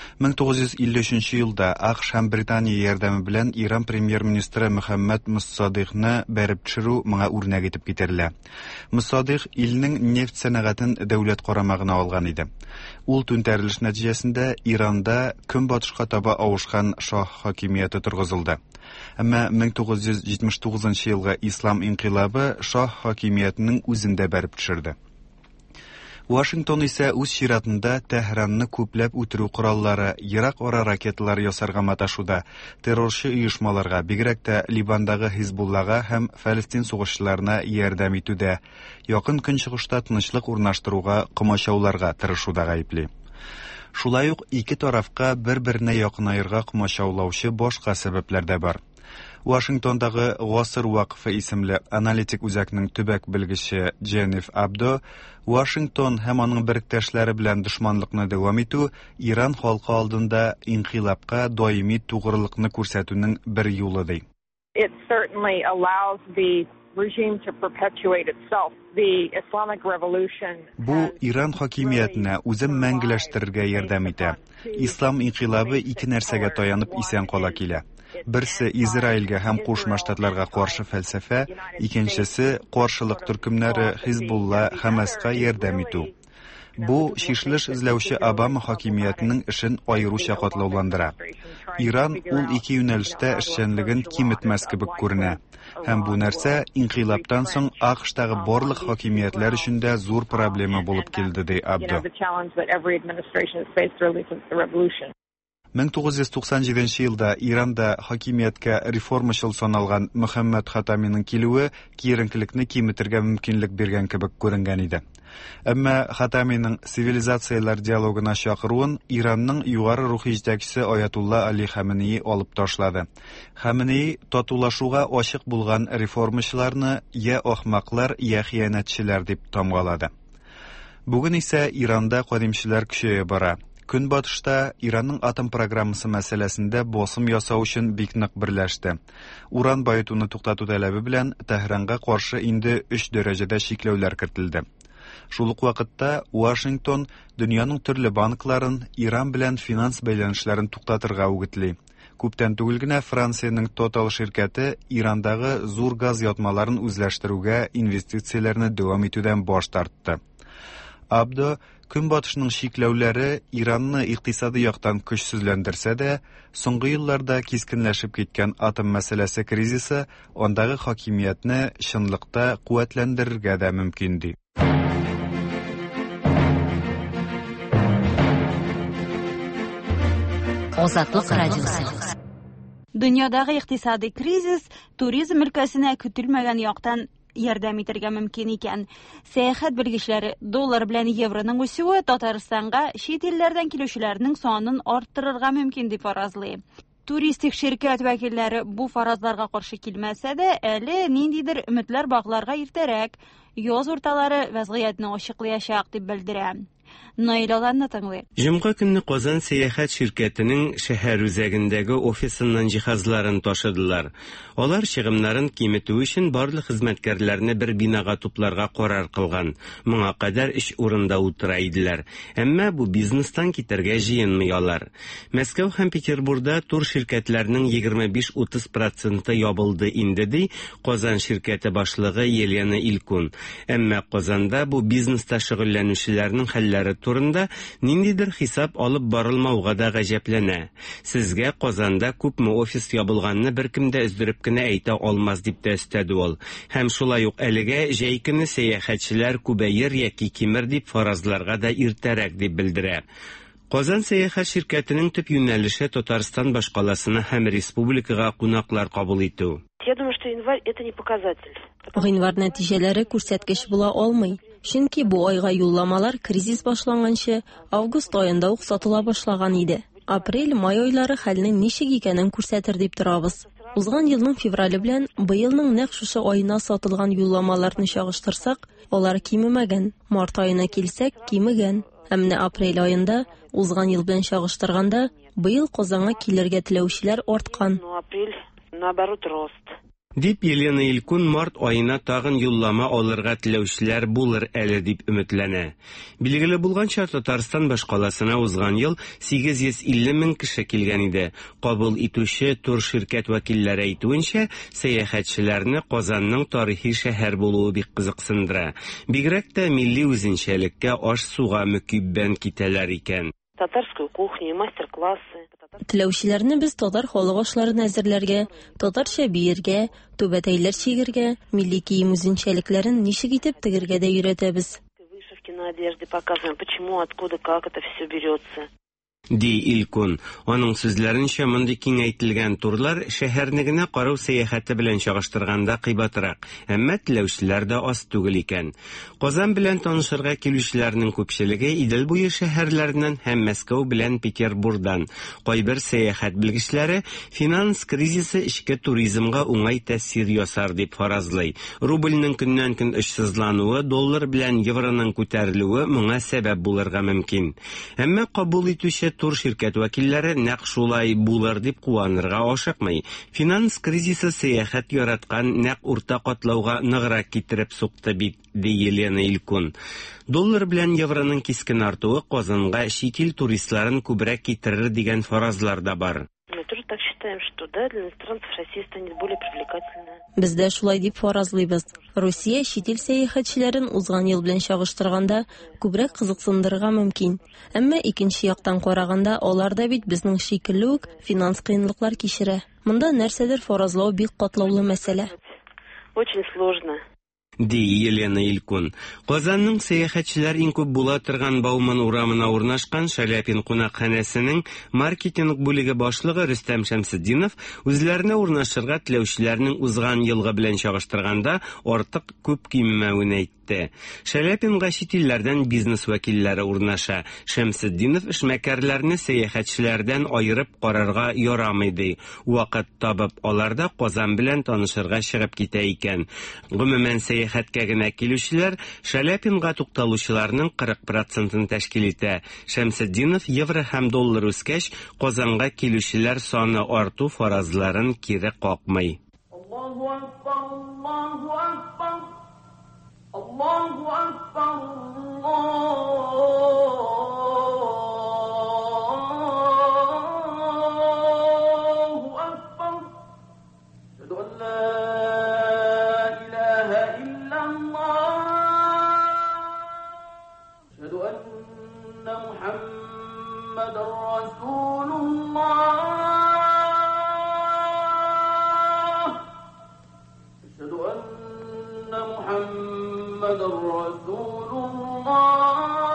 1953 елда АКШ һәм Британия ярдәме белән Иран премьер-министры Мөхәммәд Муссадикны бәреп төшерү моңа үрнәк итеп китерелә. Муссадик илнең нефть сәнәгатен дәүләт карамагына алган иде. Ул түнтәрелеш нәтиҗәсендә Иранда көнбатышка таба авышкан шаһ хакимияте торгызылды. Әмма 1979 елга ислам инкыйлабы шаһ хакимиятенең үзендә бәреп төшерде. Вашингтон исә үз чиратында Тәһранны күпләп үтерү кораллары, ерак ара ракеталар ясарга маташуда, террорчы оешмаларга, бигрәк тә Либандагы Хизбуллага һәм Фәлестин сугышчыларына ярдәм итүдә, якын көнчыгышта тынычлык урнаштыруга комачауларга тырышуда гаепли. Шулай ук ике тарафка бер-беренә якынайырга комачаулаучы башка сәбәпләр дә бар. Вашингтондагы Гасыр вакыфы исемле аналитик үзәкнең төбәк белгече Дженниф Абдо Вашингтон һәм аның беректәшләре белән дошманлыкны дәвам итү Иран халкы алдында инкыйлабка даими тугрылыкны күрсәтүнең бер юлы ди. It certainly allows the regime to perpetuate itself. The Islamic Revolution. Бу Иран хакимиятенә үзен мәңгеләштерергә ярдәм итә. Ислам инкыйлабы ике нәрсәгә таянып исән кала килә. Берсе Израильгә һәм Кушма Штатларга каршы фәлсәфә, икенчесе каршылык төркемнәре Хизбулла, Хамаска ярдәм итү. Бу шишлеш эзләүче Обама хакимиятенең эшен аеруча катлауландыра. Иран ул ике юнәлештә эшчәнлеген киметмәс кебек күренә. Һәм бу нәрсә инкыйлабтан соң АКШтагы барлык хакимиятләр өчен дә зур проблема булып килде, ди Абдо. 1997 елда Иранда хакимияткә реформачыл саналган Мөхәммәд Хатаминың килүе киеренкелекне киметергә мөмкинлек биргән кебек күренгән иде. Әмма Хатаминың цивилизацияләр диалогына чакыруын Иранның югары рухи җитәкчесе Аятулла Али Хаменеи алып ташлады. Хаменеи татулашуга ачык булган реформачыларны я ахмаклар, я хыянәтчеләр дип тамгалады. Бүген исә Иранда кадимчеләр көчәя бара. Көнбатышта Иранның атом программасы мәсьәләсендә босым ясау өчен бик нык берләште. Уран баетуны туктату таләбе белән Тәһранга каршы инде 3 дәрәҗәдә чикләүләр кертелде. Шул ук вакытта Вашингтон дөньяның төрле банкларын Иран белән финанс бәйләнешләрен туктатырга үгетли. Күптән түгел генә Франциянең Total ширкәте Ирандагы зур газ ятмаларын үзләштерүгә инвестицияләрне дәвам итүдән баш тартты. Абдо Көнбатышның чикләүләре Иранны икътисади яктан көчсезләндерсә дә, соңгы елларда кискенләшеп киткән атом мәсьәләсе кризисы андагы хакимиятне чынлыкта куәтләндерергә дә мөмкин ди. Азатлык радиосы. Дөньядагы икътисади кризис туризм өлкәсенә көтелмәгән яктан ярдәм итәргә мөмкин икән. Сәяхәт белгечләре доллар белән евроның үсүе Татарстанга чит илләрдән килүчеләрнең санын арттырырга мөмкин дип фаразлый. Туристик ширкәт вәкилләре бу фаразларга каршы килмәсә дә, әле ниндидер өметләр багларга иртәрәк, яз урталары вазгыятьне ачыклаячак дип белдерә. Наилаларны тыңлый. Җомга көнне Казан сәяхәт ширкәтенең шәһәр үзәгендәге офисыннан җиһазларын ташыдылар. Алар чыгымнарын киметү өчен барлык хезмәткәрләрне бер бинага тупларга карар кылган. Моңа кадәр 3 урында утыра иделәр. Әмма бу бизнестан китәргә җыенмыйлар. Мәскәү һәм Петербургда тур ширкәтләренең 25-30% ябылды инде ди Казан ширкәте башлыгы Елена Илкун. Әмма Казанда бу бизнеста шөгыльләнүчеләрнең хәлләре мәсьәләләре турында ниндидер хисап алып барылмауга да гаҗәпләнә. Сезгә Казанда күпме офис ябылганны беркем дә өздереп кенә әйтә алмас дип тә өстәде ул. Һәм шулай ук әлегә җәй көне сәяхәтчеләр күбәер яки кимер дип фаразларга да иртәрәк дип белдерә. Казан сәяхәт ширкәтенең төп юнәлеше Татарстан башкаласына һәм республикага кунаклар кабул итү. Я думаю, что январь это не показатель. Гыйнвар нәтиҗәләре күрсәткеч була алмый. Чөнки бу айга юлламалар кризис башланганчы август аенда ук сатыла башлаган иде. Апрель-май айлары хәлнең ничек икәнен күрсәтер дип торабыз. Узган елның феврале белән быелның нәкъ шушы аена сатылган юлламаларны чагыштырсак, алар кимемәгән. Март аена килсәк, кимегән. Һәм менә апрель аенда узган ел белән чагыштырганда, быел Казанга килергә теләүчеләр арткан. Апрель наоборот рост. Дип Елена Илкун март айына тагын юллама алырга теләүчеләр булыр әле дип өметләнә. Билгеле булганча Татарстан башкаласына узган ел 850 мең кеше килгән иде. Кабул итүче тур ширкәт вәкилләре әйтүенчә, сәяхәтчеләрне Казанның тарихи шәһәр булуы бик кызыксындыра. Бигрәк тә милли үзенчәлеккә аш-суга мөкиббән китәләр икән. Татарскую кухню, мастер-классы. Теләүчеләрне без татар халык ашларын әзерләргә, татарча биергә, түбәтәйләр чигергә, милли кием үзенчәлекләрен ничек итеп тегергә дә өйрәтәбез. Вышивки на одежде показываем, почему, откуда, как это все берется. Ди Илкун. Аның сүзләренчә, мондый киңәйтелгән турлар шәһәрне генә карау сәяхәте белән чагыштырганда кыйбатырак, әмма теләүчеләр дә аз түгел икән. Казан белән танышырга килүчеләрнең күпчелеге Идел буе шәһәрләреннән һәм Мәскәү белән Петербургдан. Кайбер сәяхәт белгечләре финанс кризисы эчке туризмга уңай тәэсир ясар дип фаразлый. Рубльнең көннән-көн очсызлануы, доллар белән евроның күтәрелүе моңа сәбәп булырга мөмкин. Әмма кабул итүче тур ширкәт вәкилләре нәкъ шулай булыр дип куанырга ашыкмый. Финанс кризисы сәяхәт яраткан нәкъ урта катлауга ныграк китереп сукты бит, ди Елена Илкун. Доллар белән евроның кискен артуы Казанга чит ил туристларын күбрәк китерер дигән фаразлар да бар. Мы тоже так считаем, что да, для иностранцев Россия станет более привлекательной. Без дә шулай дип фаразлыйбыз. Русия чит ил сәяхәтчеләрен узган ел белән чагыштырганда күбрәк кызыксындырырга мөмкин. Әмма икенче яктан караганда алар да бит безнең шикелле үк финанс кыенлыклар кичерә. Монда нәрсәдер фаразлау бик катлаулы мәсьәлә. Очень сложно. Ди Елена Илкун. Казанның сәяхәтчеләр иң күп була торган Бауман урамына урнашкан Шаляпин кунакханәсенең маркетинг бүлеге башлыгы Рөстәм Шәмсетдинов үзләренә урнашырга теләүчеләрнең узган елгы белән чагыштырганда артык күп киммәвен әйтте. Шаляпинга чит илләрдән бизнес вәкилләре урнаша. Шәмсетдинов эшмәкәрләрне сәяхәтчеләрдән аерып карарга ярамый ди. Вакыт табып аларда Казан белән танышырга чыгып китә икән. Гомумән сәяхәткә генә килүчеләр Шаляпинга тукталучыларның 40%-ын тәшкил итә. Шәмсетдинов евро һәм доллар үскәч, Казанга килүчеләр саны арту фаразларын кире какмый. Аллаһу акбар, Аллаһу акбар. Аллаһу акбар, Аллаһу акбар. Ашһаду ан ла илаха иллаллаһ. Ашһаду анна Мухаммадар Расулуллах. Ашһаду анна Мухаммадар Расулуллах.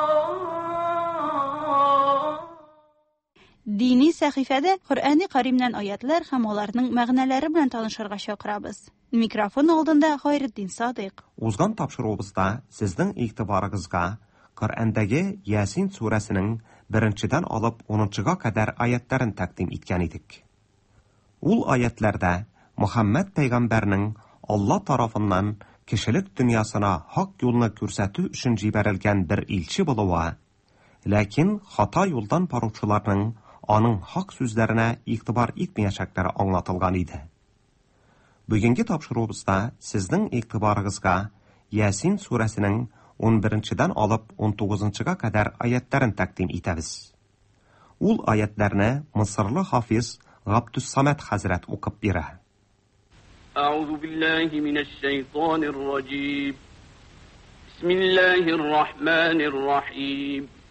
Дини сәхифәдә Коръәни Каримнән аятлар һәм аларның мәгънәләре белән танышырга чакырабыз. Микрофон алдында Хайретдин Садыйк. Узган тапшыруыбызда сезнең игътибарыгызга Коръәндәге Ясин сүрәсенең 1-дән алып 10-га кадәр аятларын тәкъдим иткән идек. Ул аятларда Мөхәммәд пәйгамбәрнең Алла тарафыннан кешелек дөньясына хак юлны күрсәтү өчен җибәрелгән бер илче булуы, ләкин хата юлдан баручыларның аның хак сүзләренә игътибар итмәячәкләре аңлатылган иде. Бүгенге тапшыруыбызда сезнең игътибарыгызга Ясин сүрәсенең 11-дән алып 19-га кадәр аятларын тәкъдим итәбез. Ул аятларны Мисырлы хафиз Габдус-Самад хәзрәт укып бирә. أعوذ بالله من الشيطان الرجيم بسم الله الرحمن الرحيم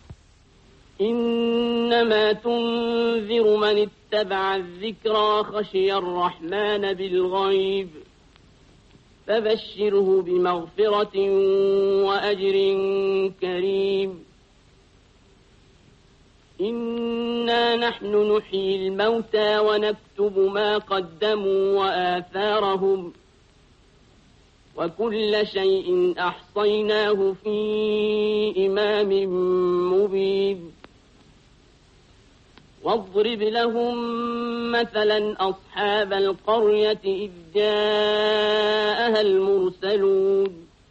إنما تنذر من اتبع الذكرى خشي الرحمن بالغيب فبشره بمغفرة وأجر كريم إنا نحن نحيي الموتى ونكتب ما قدموا وآثارهم وكل شيء أحصيناه في إمام مبين واضرب لهم مثلا أصحاب القرية إذ جاءها المرسلون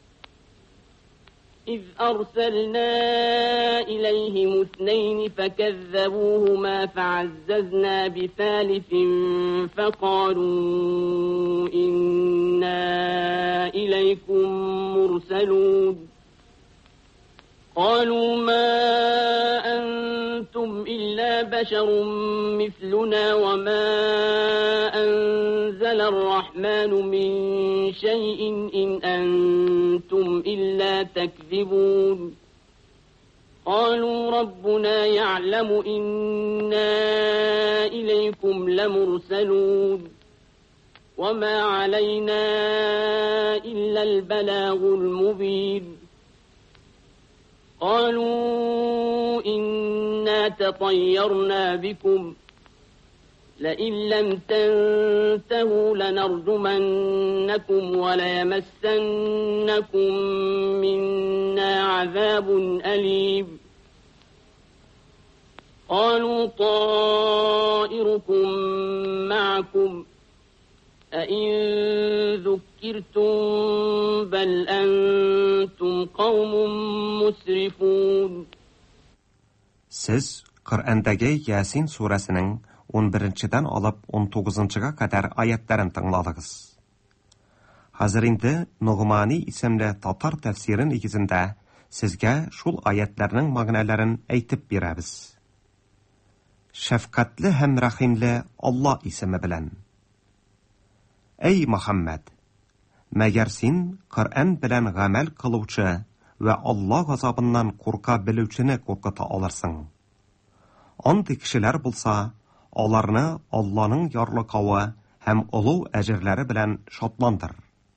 إذ أرسلنا إليهم 2 فكذبوهما فعززنا بثالث فقالوا إنا إليكم مرسلون قالوا ما أنتم إلا بشر مثلنا وما أنزل الرحمن من شيء إن أنتم إلا تكذبون قالوا ربنا يعلم إنا إليكم لمرسلون وما علينا إلا البلاغ المبين قالوا إنا تطيرنا بكم لئن لم تنتهوا لنرجمنكم وليمسنكم منا عذاب أليم قالوا طائركم معكم أئن ذكرتم بل أنتم قوم مسرفون Siz Qur'andagi Yasin surasining 11-dan olib 19-ga qadar oyatlarini tingladingiz. Hozir endi Nug'mani ismli tatar tafsiri negizida sizga shul oyatlarning ma'nolarini aytib beramiz. Shafqatli ham rahimli Alloh ismi bilan. Ey Muhammad, magar sen Qur'on bilan amal qiluvchi va Alloh g'azobidan qo'rqa biluvchini qo'rqita olarsan. Andi kishilar bo'lsa, ularni Allohning yorliqovi ham ulug' ajrlari bilan shodlantir.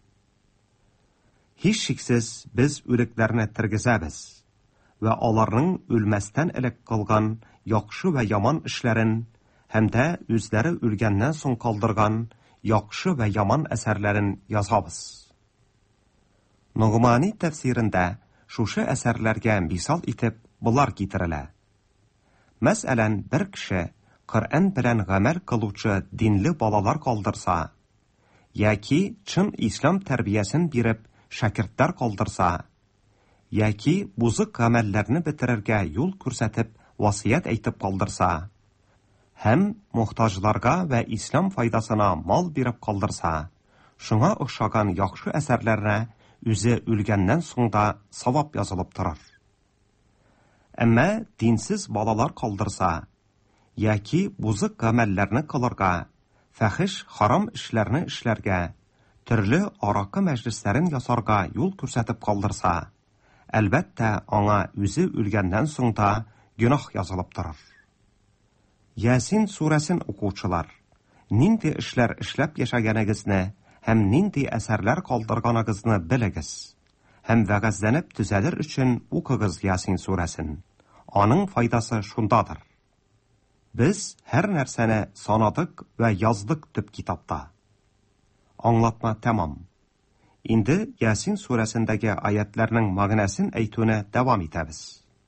Hech shaksiz biz o'liklarni tirgizamiz va ularning o'lmasdan ilk qilgan yaxshi va yomon ishlarin hamda o'zlari o'lgandan so'ng qoldirgan yaxshi va yomon asarlarin yozamiz. Nug'mani tafsirida shusha asarlarga misol etib bular keltiriladi. Masalan, bir kishi Qur'on bilan amal qiluvchi dinli bolalar qoldirsa, yoki chin islom tarbiyasini berib shogirdlar qoldirsa, yoki buzuq amallarni bitirarga yo'l ko'rsatib vasiyat aytib qoldirsa, ham muhtojlarga va islom foydasini mol berib qoldirsa, shunga o'xshagan yaxshi asarlarni o'zi o'lgandan so'ngda savob yozilib turar. Ammo dinsiz bolalar qoldirsa, yoki buzuq amallarni qilirga, fahish harom ishlarni ishlarga, turli aroqi majlislarini yasarga yo'l ko'rsatib qoldirsa, albatta ona o'zi o'lgandan so'ngda gunoh yozilib turar. Yasin surasin o'quvchilar, nindi ishlar ishlab yashaganingizni ham nindi asarlar qoldirganingizni biligiz. Ham va'zlanib tuzalir uchun o'qigiz Yasin surasin. Onun foydasi shundadir. Biz har narsani sanadik va yozdik deb kitobda. Anglatma tamam. Endi Yasin surasindagi oyatlarning ma'nosini aytishni davom etamiz.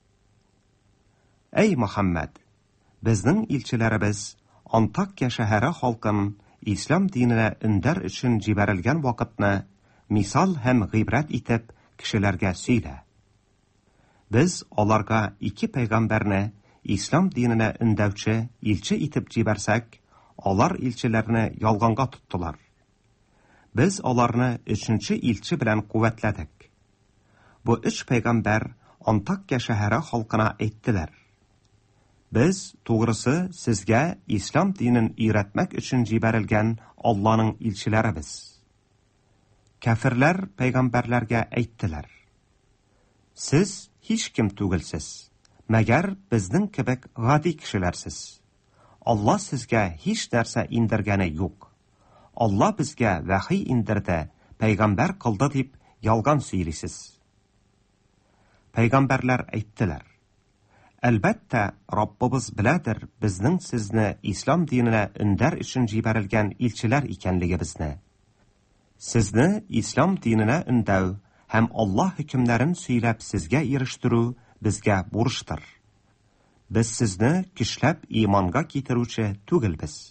Ey Muhammad, bizning elchilarimiz Antakya shahri xalqin islom dinini undar uchun jibarilgan vaqtni misol ham g'ibrat etib kishilarga so'yla. Biz ularga 2 payg'ambarni islom dinini undavchi elchi etib jibarsak, ular elchilarni yolg'onga tutdilar. Biz ularni 3-elchi bilan quvvatladik. Bu 3 payg'ambar Antakya shahri xalqina aytdilar: Biz to'g'risi sizga islom dinini o'rgatmak uchun jibarilgan Allohning elchilarimiz. Kafirlar payg'ambarlarga aytdilar: Siz hech kim tugilsiz. Мәгәр безнең кебек гади кешеләрсез. Алла сезгә һич нәрсә индергәне юк. Алла безгә вахи индерде, пәйгамбәр кылды дип ялган сөйлисез. Пәйгамбәрләр әйттеләр: Әлбәттә, Раббыбыз беләдер безнең сезне ислам диненә өндәр өчен җибәрелгән илчеләр икәнлегебезне. Сезне ислам диненә өндәү һәм Алла хөкемнәрен сөйләп сезгә ирештерү безгә бурыштыр. Без сезне көчләп иманга китерүче түгелбез.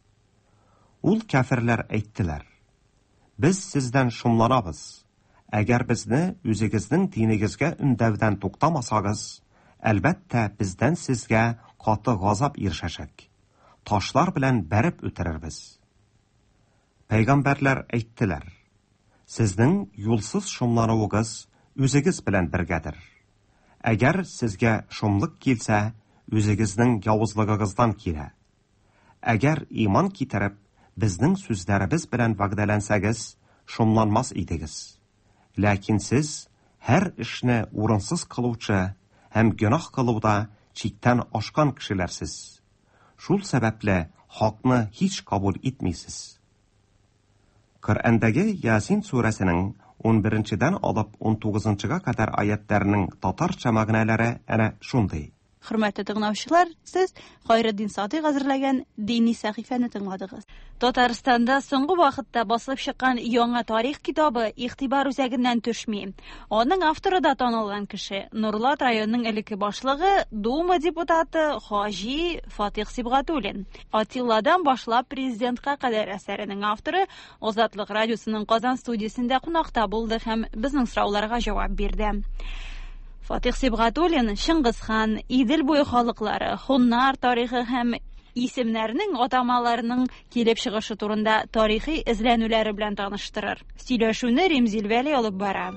Ул кафирләр әйттеләр: Без сездән шумланабыз. Әгәр безне үзегезнең динегезгә өндәүдән туктамасагыз, әлбәттә бездән сезгә каты газап ирешәчәк. Ташлар белән бәреп үтерербез. Пәйгамбәрләр әйттеләр: Сезнең юлсыз шумлануыгыз үзегез белән бергәдер. Әгәр сезгә шумлык килсә, үзегезнең явызлыгыгыздан килә. Әгәр иман китереп, безнең сүзләребез белән вәгъдәләнсәгез, шумланмас идегез. Ләкин сез һәр эшне урынсыз кылучы һәм гөнаһ кылуда чиктән ашкан кешеләрсез. Шул сәбәпле хакны һич кабул итмисез. Коръәндәге Ясин сүрәсенең 11-дән алып 19-га кадәр аятларының татарча мәгънәләре әнә шундый. Хөрмәтле тыңлаучылар, сез Хайретдин Сатыйг әзерләгән дини сәхифәне тыңладыгыз. Татарстанда соңгы вакытта басылып чыккан яңа тарих китабы игътибар үзәгеннән төшми. Аның авторы да танылган кеше, Нурлат районының элекке башлыгы, Дума депутаты Хаҗи Фатих Сибгатуллин. Атилладан башлап президентка кадәр әсәренең авторы Азатлык радиосының Казан студиясендә кунакта булды һәм безнең сорауларга җавап бирде. Фатих Сибгатуллин Шыңгызхан, Идел буе халыклары, хуннар тарихы һәм исемнәрнең атамаларының килеп чыгышы турында тарихи эзләнүләре белән таныштырыр. Сөйләшүне Римзил Вәли алып бара.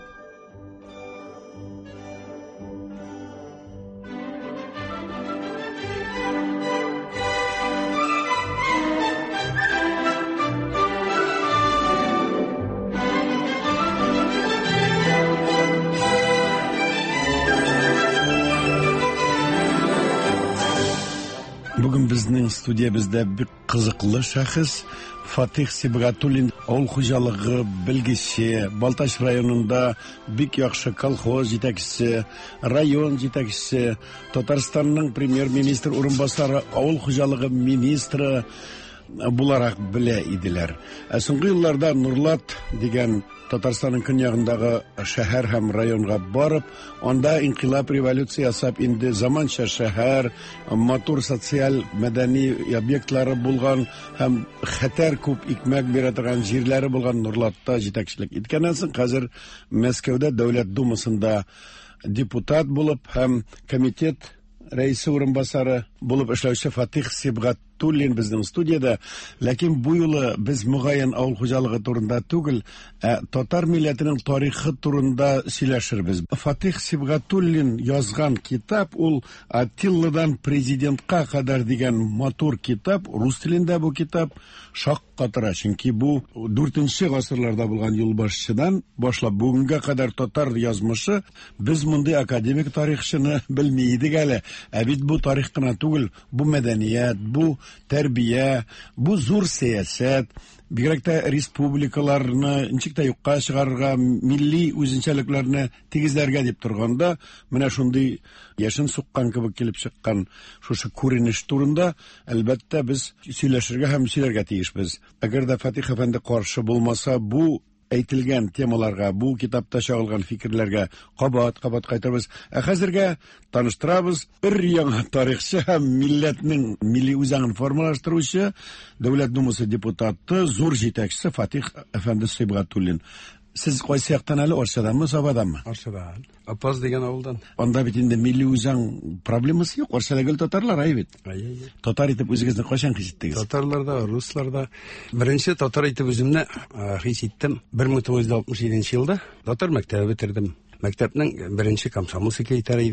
Бүген безнең студиябызда бик кызыклы шәхес Фатих Сибгатуллин, авыл хуҗалыгы белгече, Балтач районында бик яхшы колхоз җитәкчесе, район җитәкчесе, Татарстанның премьер-министр урынбасары, авыл хуҗалыгы министры буларак белә иделәр. Соңгы елларда Нурлат дигән Татарстанның көньягындагы шәһәр һәм районга барып, анда инкыйлаб революция ясап, инде заманча шәһәр, матур социаль мәдәни объектлары булган һәм хәтәр күп икмәк бирә торган җирләре булган Нурлатта җитәкчелек иткәннән соң хәзер Мәскәүдә Дәүләт Думасында депутат булып һәм комитет рәисе урынбасары булып эшләүче Фатих Сибгатуллин безнең студияда. Ләкин бу юлы без мөгаен авыл хуҗалыгы турында түгел, татар милләтенең тарихы турында сөйләшербез. Фатих Сибгатуллин язган китап, ул Атилладан президентка кадәр дигән матур китап. Рус телендә бу китап шаккатыра, чөнки бу 4нче гасырларда булган юлбашчыдан башлап бүгенгә кадәр татар язмышы, без мондый академик тарихчыны белми идек әле. Ә бит бу тарих кына түгел, бу мәдәният, бу тәрбия, бу зур сәясәт, бигрәк тә республикаларны ничек тә юкка чыгарырга, милли үзенчәлекләрне тигезләргә дип торганда, менә шундый яшен суккан кебек килеп чыккан шушы күренеш турында әлбәттә без сөйләшергә һәм сөйләргә тиешбез. Әгәр дә Фатих әфәнде каршы булмаса, бу әйтелгән темаларга, бу китапта чагылган фикерләргә кабат кайтырбыз. Хәзергә таныштырабыз бер яңа тарихчы һәм милләтнең милли үзаңын формалаштыручы, Дәүләт Думасы депутаты, зур җитәкчесе Фатих әфәнде Сибгатуллин. Сез кайсы яктан әле, Арчаданмы, Сабаданмы? Арчадан. Апаз дигән авылдан. Анда бит инде милли үзаң проблемасы юк. Арчада гел татарлар бит. Татар итеп үзегезне кайчан хис иттегез? Татарларда, русларда. Беренче татар итеп үземне хис иттем 1967 елда. Татар мәктәбе бетердем. Мәктәпнең беренче комсомол секретаре идем.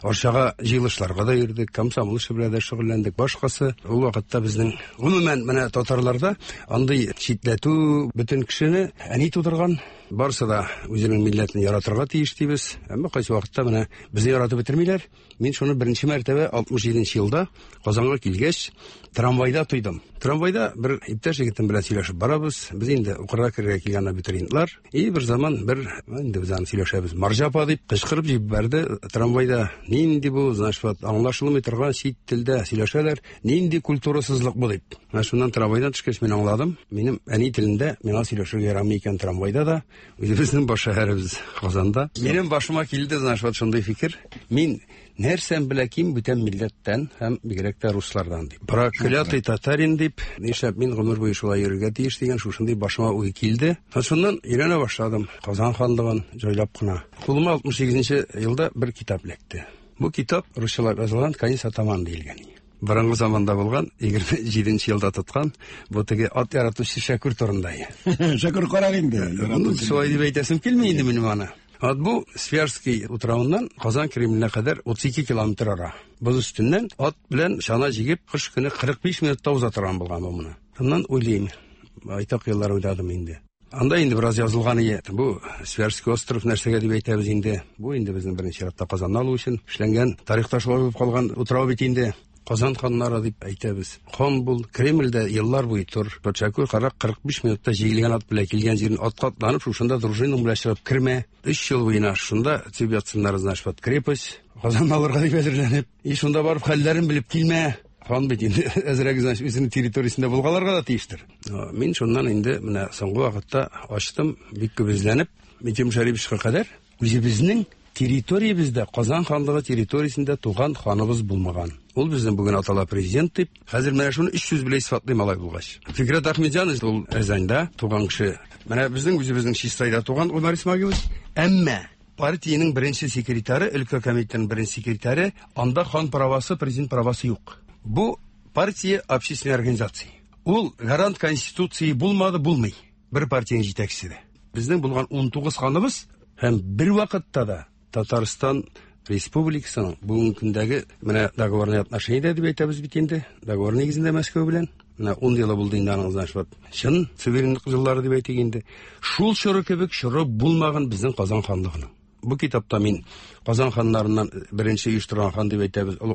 Арчага җыелышларга да йөрдек, комсомол эше белән дә шөгыльләндек. Башкасы ул вакытта безнең гомумән менә татарларда андый читләтү бөтен кешене әни тудырган. Барысы да үзенең милләтен яратырга тиеш дибез. Әмма кайсы вакытта менә безне яратып бетермиләр. Мин шуны беренче мәртәбә 67 елда Казанга килгәч трамвайда тойдым. Трамвайда бер иптәш егетем белән сөйләшеп барабыз. Без инде укырга керергә килгән абитуриентлар. И бер заман инде без аны сөйләшәбез. Марҗапа дип кычкырып җибәрде трамвайда. Нинди бу, значит, аңлашылмый торган чит телдә сөйләшәләр. Нинди культурасызлык бу дип. Менә шуннан трамвайдан төшкәч мин аңладым. Минем әни телендә миңа сөйләшергә ярамый икән трамвайда да. Үзебезнең баш шәһәребез Казанда. Минем башыма килде, значит, шундый фикер. Мин нәрсән беләким бүтән милләттән һәм бигрәк тә руслардан дип. Проклятый татарин дип, нишләп мин гомер буе шулай йөрергә тиеш дигән шушындый башыма уй килде. Шуннан өйрәнә башладым. Казан ханлыгын җайлап кына. Кулыма 68 елда бер китап эләкте. Бу китап русчалап язылган Канис Атаман диелгән. Борынгы заманда булган, 27 елда тоткан, бу теге ат яратучы Шәкүр турында. Шәкүр карар инде. Шулай дип әйтәсем килми инде минем аны. Ат бу Свярский утравыннан Казан Кремленә кадәр 32 километр ара. Боз өстеннән ат белән чана җигеп кыш көне 45 минутта уза торган булган бу моны. Шуннан уйлыйм. Айтак еллар уйладым инде. Анда инде бераз язылган иде. Бу Свярский остров нәрсәгә дип әйтәбез инде. Бу инде безнең беренче чиратта Казанны алу өчен эшләнгән, тарихта шулай булып калган утрау бит инде. Казан ханнары дип әйтәбез. Хан бул Кремльдә еллар буе тур. Шәкүр 40-45 минутта җигелгән ат белән килгән җирен атлатланып, шушында дружина белән чыгып кермә. 3 ел буена шунда Цибятсыннар, значит, крепость. Казан алырга дип әзерләнеп, и шунда барып хәлләрен белеп килмә. Хан бит инде әзрәк, значит, үзенең территориясендә булгаларга да тиештер. Мин шуннан инде менә соңгы вакытта ачтым, бик күп эзләнеп, Митем Шәрипшка кадәр үзебезнең территориябездә, Казан ханлыгы территориясендә туган ханыбыз булмаган. Ул безнең бүген атала президент дип, хәзер менә шуны 300 белән исбатлый малай булгач. Фикрәт Әхмәдҗанов ул Әзәндә туган кеше. Менә безнең үзебезнең Чистайда туган Умар Исмәгыйлов. Әмма партиянең беренче секретаре, өлкә комитетының беренче секретаре, анда хан правасы, президент правасы юк. Бу партия общественная организация. Ул гарант конституции булмады, булмый. Бер партияның җитәкчесе. Безнең булган 19 ханыбыз һәм бер вакытта да Татарстан Республикасының бүгенге көндәге менә договорный отношения дип әйтәбез бит инде. Договор нигезендә Мәскәү белән менә 10 ел булды инде аның, значит, чын суверенлык җиллары дип әйтик инде. Шул чоры кебек чоры булмаган безнең Казан ханлыгының. Бу китапта мин Казан ханнарыннан беренче оештырган хан дип әйтәбез Олуг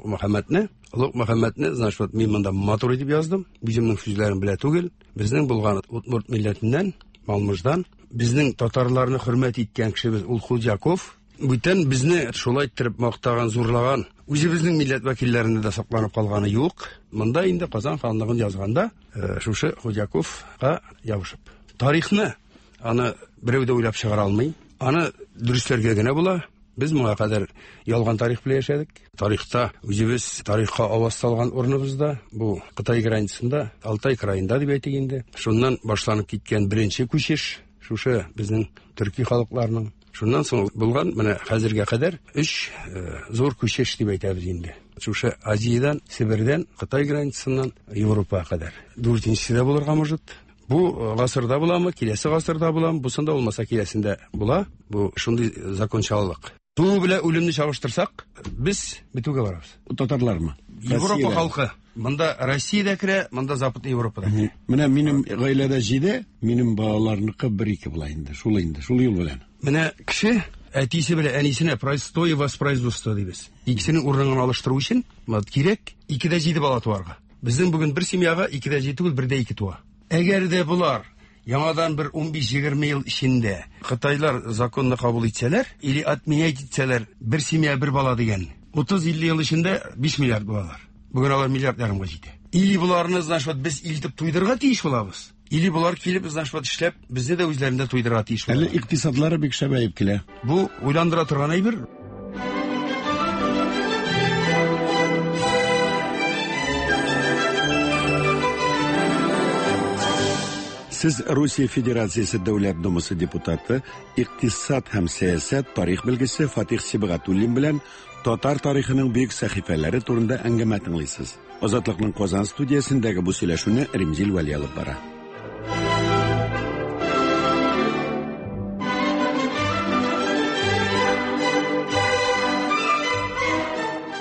Мөхәммәдне, значит, мин монда матур дип яздым. Үземнең сүзләрем белән түгел, безнең булган Удмурт милләтеннән, Малмыждан, безнең татарларны хөрмәт иткән кешебез ул Худяков. Бүтән безне шулай иттереп мактаган, зурлаган, үзебезнең милләт вәкилләрендә дә сакланып калганы юк. Монда инде Казан ханлыгын язганда, шушы Худяковка ябышып. Тарихны аны берәү дә уйлап чыгара алмый. Аны дөрестләргә генә була. Без моңа кадәр ялган тарих белән яшәдек. Тарихта үзебез тарихка аваз салган урыныбызда, бу Кытай границасында, Алтай краенда дип әйтик инде. Шуннан башланып киткән беренче күчеш, шушы безнең төрки халыкларының. Шуннан соң булган менә хәзергә кадәр 3 зур күчеш дип әйтәбез инде. Шушы Азиядан, Сибирьдән, Кытай границасыннан Европага кадәр. 4-нчесе булырга может. Бу гасырда буламы, киләсе гасырда буламы, бусында булмаса киләсендә була. Бу шундый закончалык. Туу белән үлемне чагыштырсак, без битүгә барабыз. Татарлармы? Европа халкы. Монда Россиядә керә, монда Западный Европада. Менә минем гаиләдә 7, минем балаларныкы 1-2 була инде. Шул ел белән. Менә кеше әтисе белән әнисенә простой воспроизводство дибез. Икесенең урынын алыштыру өчен кирәк 2дә 7 бала туарга. Безнең бүген бер семьяга 2дә 7 түгел, 1дә 2 туа. Әгәр дә булар яңадан бер 15-20 ел içinde Кытайлар законны кабул итсәләр, или отменять итсәләр, бер семья бер бала дигән, 30-50 ел içinde 5 миллиард булалар. Бүген алар миллиард ярымга җитә. Или буларны, значит, без илтеп туйдырга тиеш булабыз. Или булар килеп, значит, эшләп, безне дә үзләрендә туйдырга тиеш булалар. Әле икътисадлары бик шәбәеп килә. Бу уйландыра торган әйбер. Сез Русия Федерациясе Дәүләт Думасы депутаты, икътисад һәм сәясәт тарих белгесе Фатих Сибгатуллин белән татар тарихының бөек сәхифәләре турында әңгәмә тыңлыйсыз. Азатлыкның Казан студиясендәге бу сөйләшүне Римзил Вали алып бара.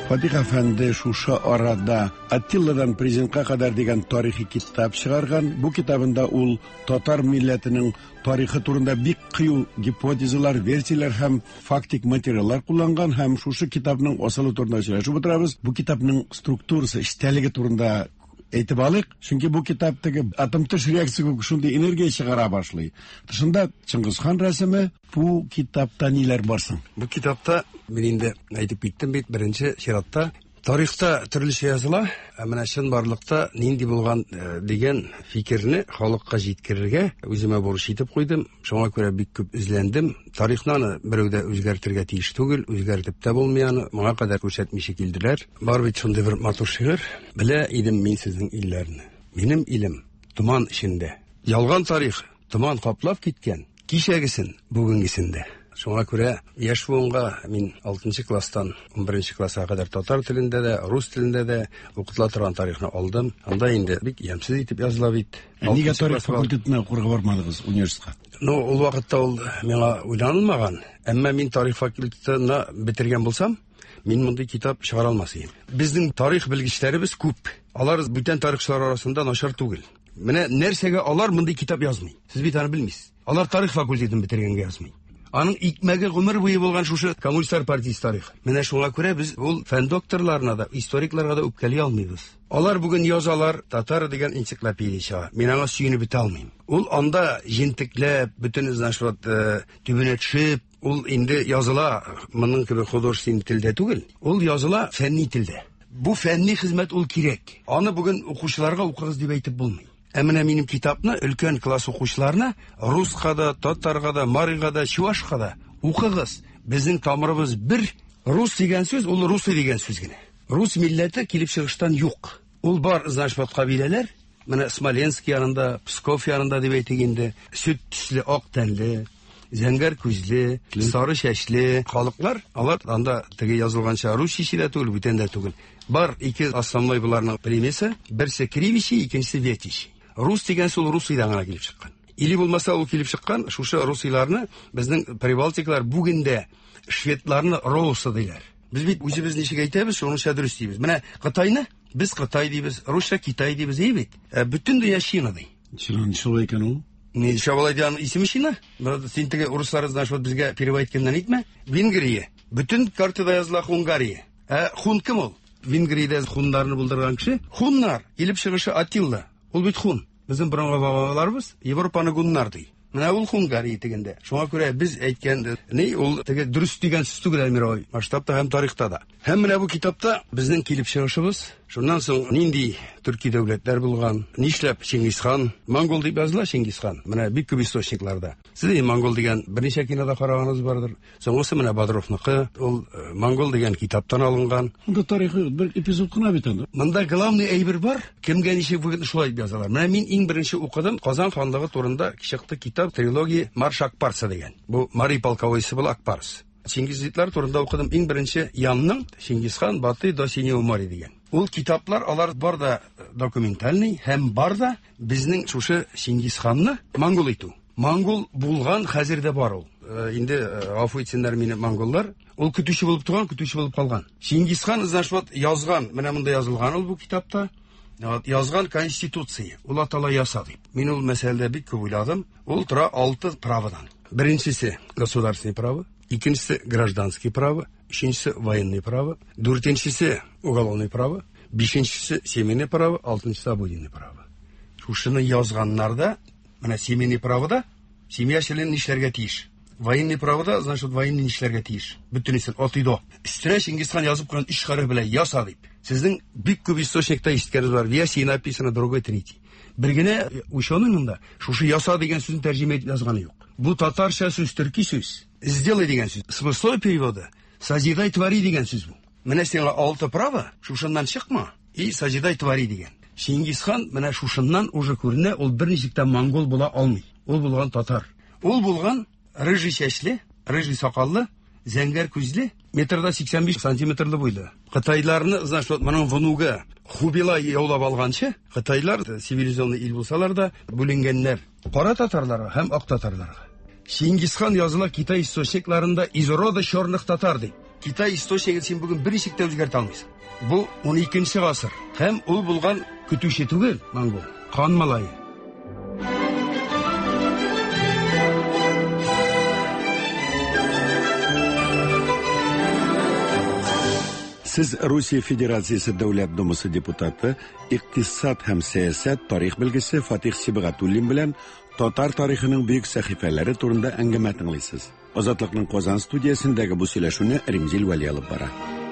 Фатих әфәнде шушы арада Аттилладан президентка кадәр дигән тарихи китап чыгарган. Бу китабында ул татар милләтенең тарихы турында бик кыю гипотезалар, версиялар һәм фактик материаллар кулланган һәм шушы китапның асылы турында сөйләшеп утырабыз. Бу китапның структурасы, эчтәлеге турында әйтеп алыйк, чөнки бу китаптагы атом-төш реакциясы шундый энергия чыгара башлый. Тышында Чингисхан рәсеме, бу китапта ниләр барсын? Бу китапта мен инде әйтеп киттем бит, беренче чиратта тарихта төрлечә языла, менә чын барлыкта нинди булган дигән фикерне халыкка җиткерергә үземә бурыч итеп куйдым. Шуңа күрә бик күп изләндем. Тарихны берәүдә үзгәртергә тиеш түгел, үзгәртеп тә булмыяны моңа кадәр күрсәтмичә килделәр. Бар бит шундый бер матур шигырь. Белә идем мин сезнең илләрне. Минем илем туман эчендә. Ялган тарих туман каплап киткән. Кичәгесен бүгенгесендә. Шуңа күрә яшь буынга мин 6 класстан 11 класска кадәр татар телендә дә, рус телендә дә укытыла торган тарихны алдым. Анда инде бик ямьсез итеп языла бит. Нигә тарих факультетына укырга бармадыгыз университетка? Ул вакытта ул миңа уйланылмаган. Әмма мин тарих факультетына бетергән булсам, мин мондый китап чыгара алмас идем. Безнең тарих белгечләребез күп. Алар бүтән тарихчылар арасында начар түгел. Менә нәрсәгә алар мондый китап язмый? Сез бит аны белмисез. Алар тарих факультетын бетергәнгә язмый. Аның икмәге гомер буе булган шушы коммунистлар партиясе тарихы. Менә шуңа күрә без ул фән докторларына да, историкларга да үпкәли алмыйбыз. Алар бүген язалар, татар дигән энциклопедия чыга. Мин аңа сөенеп бетә алмыйм. Ул анда җентекләп, бөтен значит төбенә төшеп, ул инде языла, моның кебек художественный телдә түгел. Ул языла фәнни телдә. Бу фәнни хезмәт ул кирәк. Аны бүген укучыларга укыгыз дип әйтеп булмый. Әмінә минем китапны өлкән класс укучыларына русқа да, татарға да, марыйға да, чувашқа да укыгыз. Безнең тамырыбыз бер. Рус дигән сүз, ул русы дигән сүз генә. Рус милләте килеп чыгыштан юк. Ул бар, значит, кабиләләр. Менә Смоленск янында, Псков янында дип әйтегәндә, сөт төсле, ак тәнле, зәңгәр күзле, сары чәчле халыклар. Алар анда теге язылганча рус чишидә түгел, бүтән дә түгел. Бар ике основной буларның премиясе, берсе кривичи, икенчесе ветичи. Рус дигән сүз Русиядән гына килеп чыккан. Или булмаса ул килеп чыккан, шушы русиларны безнең прибалтиклар бүгендә шведларны роусы диләр. Без бит үзебез ничек әйтәбез, шуныңча дөрес дибез. Менә Кытайны без Кытай дибез, русча Китай дибез, бит. Бүтән дөнья Чина ди. Чина шулай икән ул. Не шавалай дигән исеме Чина? Син теге руслар значит безгә перевод иткәннән әйтмә. Венгрия. Бүтән картада языла Хунгария. Хун кем ул? Венгриядә хуннарны булдырган кеше. Хуннар килеп чыгышы Аттилла. Ул бит хун. Безнең борынгы бабаларыбыз Европаны гуннар ди. Менә ул Хунгария дигәндә. Шуңа күрә без әйткән ул теге дөрес дигән сүз түгел мировой масштабта һәм тарихта да. Һәм менә бу китапта безнең килеп чыгышыбыз, шуннан соң нинди төрки дәүләтләр булган, нишләп Чингисхан, Монгол дип языла Чингисхан. Менә бик күп источникларда. Сез Монгол дигән берничә кинода караганыз бардыр. Соңгысы менә Бодровныкы, ул Монгол дигән китаптан алынган. Монда тарихи бер эпизод кына бит анда. Монда главный әйбер бар. Кемгә ничек бүген шулай язалар. Менә мин иң беренче укыдым Казан ханлыгы турында чыкты китап трилогия Марш Акбарсы дигән. Бу Мари полковойсы был Акбарс. Чингизитлар турында укыдым иң беренче Янның Чингисхан Батый до Синего моря дигән. Ул китаплар алар бар да документальный һәм бар да безнең шушы Чингисханны монгол итү. Монгол булган хәзердә бар ул. Инде афу итсеннәр мине монголлар. Ул көтүче булып туган, көтүче булып калган. Чингисхан значит язган, менә монда язылган ул бу китапта. Язган конституция. Ул атала яса дип. Мин ул мәсьәләдә бик күп уйладым. Ул тора 6 праводан. Беренчесе государственное право, икенчесе гражданское право, üçüncüsü военное право, dördüncüsü уголовное право, бишенчесе семейное право, алтынчысы обыденное право. Шушыны язганнарда, менә семейное правода семья члены эшләргә тиеш. Военное правода, значит, военный эшләргә тиеш. Бүтүнесен атыйды. Истрә Чингисхан язып калган 3 хәреф белән яса дип. Сезнең бик күп источникта ишеткәнегез бар. Вяси написано другой третий. Бер генә ученыйнда шушы яса дигән сүзне тәрҗемә итеп язганы юк. Бу татарча сүз, төрки сүз. Сделай дигән сүз. Смысловой переводы. Созидай, твори дигән сүз бу. Менә сиңа 6 право, шушыннан чыкма. И созидай, твори дигән. Чингисхан менә шушыннан уже күренә, ул берничек тә монгол була алмый. Ул булган татар. Ул булган рыжий чәчле, рыжий сакаллы, зәңгәр күзле, метрда 85 сантиметрлы буйлы. Кытайларны, значит, моның внугы Хубилай яулап алганчы, Кытайлар цивилизационный ил булсалар да бүленгәннәр. Кара татарларга һәм ак татарларга. Чингисхан языла Китай источникларында из рода черных татар ди. Китай источнигын сен бүгін бір ишекте өзгерте алмайсың. Бұл 12-ші ғасыр. Һәм ул булган көтүче түгел, монгол. Қан малайы. Сез Русия Федерациясы Дәүләт Думасы депутаты, иктисад һәм сәясәт тарих белгесе Фатих Сибгатуллин белән татар тарихының бөек сәхифәләре турында әңгәмә тыңлыйсыз. Азатлыкның Казан студиясендәге бу сөйләшүне Римзил Вали алып бара.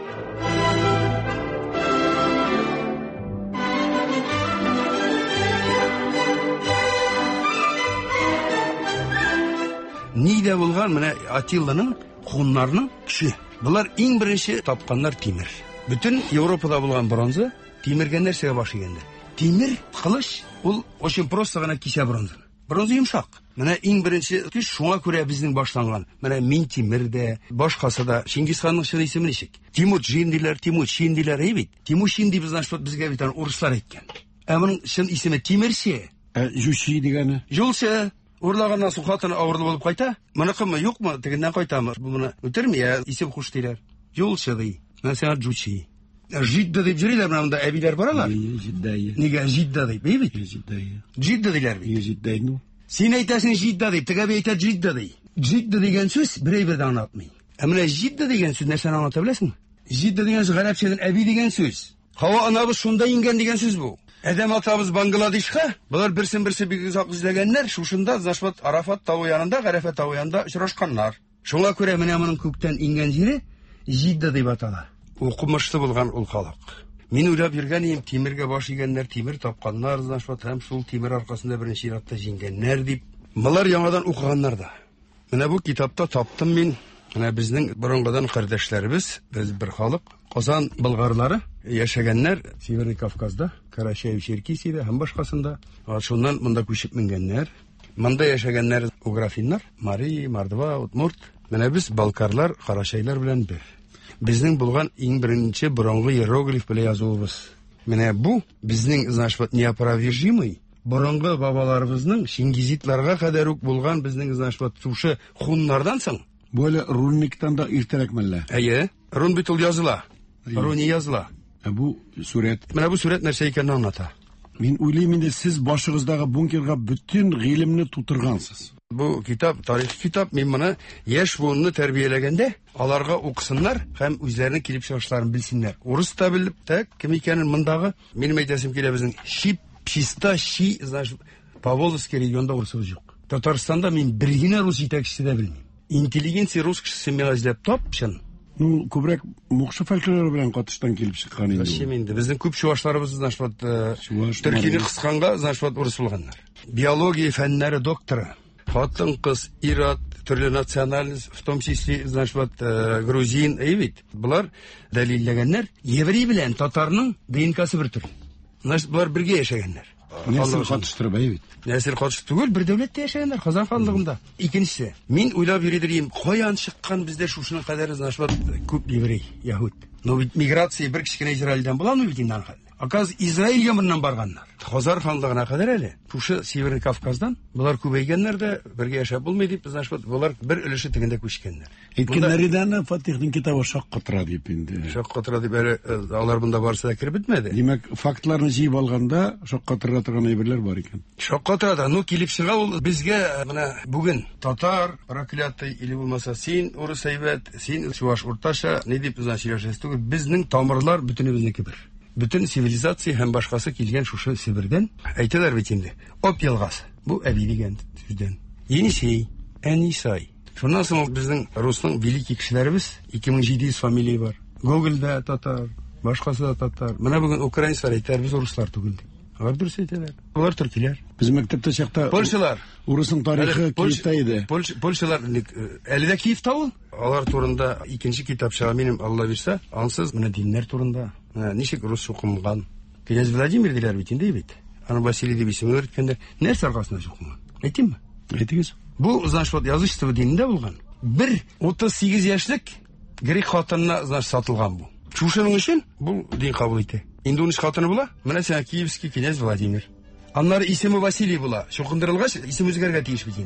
Нидә булган менә Атилланың хуннарның көче. Булар иң беренче тапканнар тимер. Бүтән Европада булган бронза тимергә нәрсәгә баш игәндә. Тимер кылыч ул очень просто гына кисә бронза. Бронза йомшак. Менә иң беренче көч шуңа күрә безнең башланган. Менә мин тимердә, башкасы да Чингисханның чын исеме ничек? Тимучин диләр, Тимучин диләр, бит. Тимучин дип безгә бит урыслар әйткән. Ә моның чын исеме Тимерче. Жучи дигәне. Юлчы. Урлаганнан соң хатын авырлы булып кайта. Моныкымы, юкмы? Тегеннән кайтамы? Бу моны үтерми, исем хуш диләр. Юлчы ди. Мәсәлән, Жучи. Жидда дип йөриләр монда, әбиләр баралар. Жиддәй. Нигә Жидда дип, бит? Жиддәй. Жидда диләр бит. Жиддәй ну. Син әйтәсең Жидда дип, теге әйтә Жидда ди. Жидда дигән сүз берәй-бердән аңлатмый. Ә менә Жидда дигән сүз нәрсәне аңлата беләсеңме? Жидда дигән сүз гарәпчәдән әби дигән сүз. Хава анабыз шунда ингән дигән сүз бу. Әдәм атабыз Бангладешка, булар берсен-берсе бик озак эзләгәннәр, шушында Значит Арафат тау янында, Гарәфәт тау янында очрашканнар. Шуңа күрә менә моның күктән ингән җире Жидда дип атала. Укымышлы булган ул халык. Мин уйлап йөргән идем, тимергә баш игәннәр, тимер тапканнар, Значит һәм шул тимер аркасында беренче иратта җиңгәннәр дип. Булар яңадан укыганнар да. Менә бу китапта таптым мин, менә безнең борынгыдан кардәшләребез, без бер халык, Казан болгарлары яшәгәннәр Северный Кавказда, Карачаев-Черкесиядә һәм башкасында. Шуннан монда күчеп менгәннәр. Монда яшәгәннәр уграфиннар, Мари, Мордва, Удмурт. Менә без балкарлар, Карачайлар белән бер. Безнең булган иң беренче борынгы иероглиф белән язуыбыз. Менә бу безнең Значит неопровержимый борынгы бабаларыбызның Шингизитларга кадәр үк булган безнең Значит тушы хуннардан соң. Бу әле рунниктан да иртәрәк мәллә. Әйе, рун бит ул языла. Руни языла. Бу сурәт. Менә бу сурәт нәрсә икәнен аңлата. Мин уйлыйм инде сез башыгыздагы бункерга бүтән гыйлемне тутыргансыз. Бу китап, тарих китап, мин моны яшь буынны тәрбияләгәндә, аларга укысыннар һәм үзләренең килеп чыгышларын белсеннәр. Урыс та белеп, кем икәнен мондагы, минем әйтәсем килә безнең Чиста, Значит, Поволжский регионда урысыбыз юк. Татарстанда мин бер генә рус җитәкчесе дә белмим. Интеллигенция рус кешесе миңа эзләп тапчын. Ну, күбрәк мукшы фольклоры белән катыштан килеп чыккан инде. Шәм инде. Безнең күп чуашларыбыз, Значит, Төркияне кысканга, Значит, урыс булганнар. Биология фәннәре докторы, хатын-кыз, ир-ат, төрле национальность, в том числе, Значит, грузин, бит. Булар дәлилләгәннәр, еврей белән татарның ДНК-сы бер төрле. Значит, булар бергә яшәгәннәр. Нәсел катыштырып, бит. Нәсел катыштырып түгел, бер дәүләттә яшәгәннәр, Казан ханлыгында. Икенчесе, мин уйлап йөридем, каян чыккан бездә шушының кадәр, Значит, күп еврей, яһуд. Но бит миграция бер кичкенә Израильдән буламы бит инде хәл. Аказ Израильгә моннан барганнар. Хазар ханлыгына кадәр әле. Шушы Северный Кавказдан булар күбәйгәннәр дә, бергә яшәп булмый дип, Значит, булар бер өлеше тегендә күчкәннәр. Әйткәннәрдән Фатихның китабы шаккатыра дип инде. Шаккатыра дип алар монда барса да киреп бетмәде. Димәк, фактларны җыеп алганда шаккатыра торган әйберләр бар икән. Шаккатыра да, ну килеп чыга ул безгә менә бүген татар проклятый или булмаса син урыс әйбәт, син чуаш урташа, ни дип сөйләшәсез түгел, безнең тамырлар бөтенебезнеке бер. Бүтән цивилизация һәм башкасы килгән шушы Сибирдән. Әйтәләр бит инде. Оп елгасы. Бу әби дигән сүздән. Енисей, Әнисай. Шуннан соң безнең русның великий кешеләребез 2700 фамилия бар. Гогольдә татар, башкасы да татар. Менә бүген украинцлар әйтәр, без руслар түгел. Алар дөрес әйтәләр. Алар төркиләр. Без мәктәптә чакта Польшалар. Урысның тарихы Киевтә иде. Польшалар әле дә Киевтә ул. Алар турында икенче китап чыга, минем Алла бирсә, ансыз менә диннәр турында. Ничек рус укымган. Князь Владимир диләр бит инде бит. Аны Василий дип исеме өрткәндә, нәрсә аркасына укымган? Әйтимме? Әйтегез. Бу, Значит, язычество динендә булган. Бер 38 яшьлек грек хатынына, Значит, сатылган бу. Шушының өчен бу дин кабул итә. Инде уныш хатыны була, менә сән Киевский князь Владимир. Аннары исеме Василий була. Шукындырылгач, исеме үзгәргә тиеш бит инде.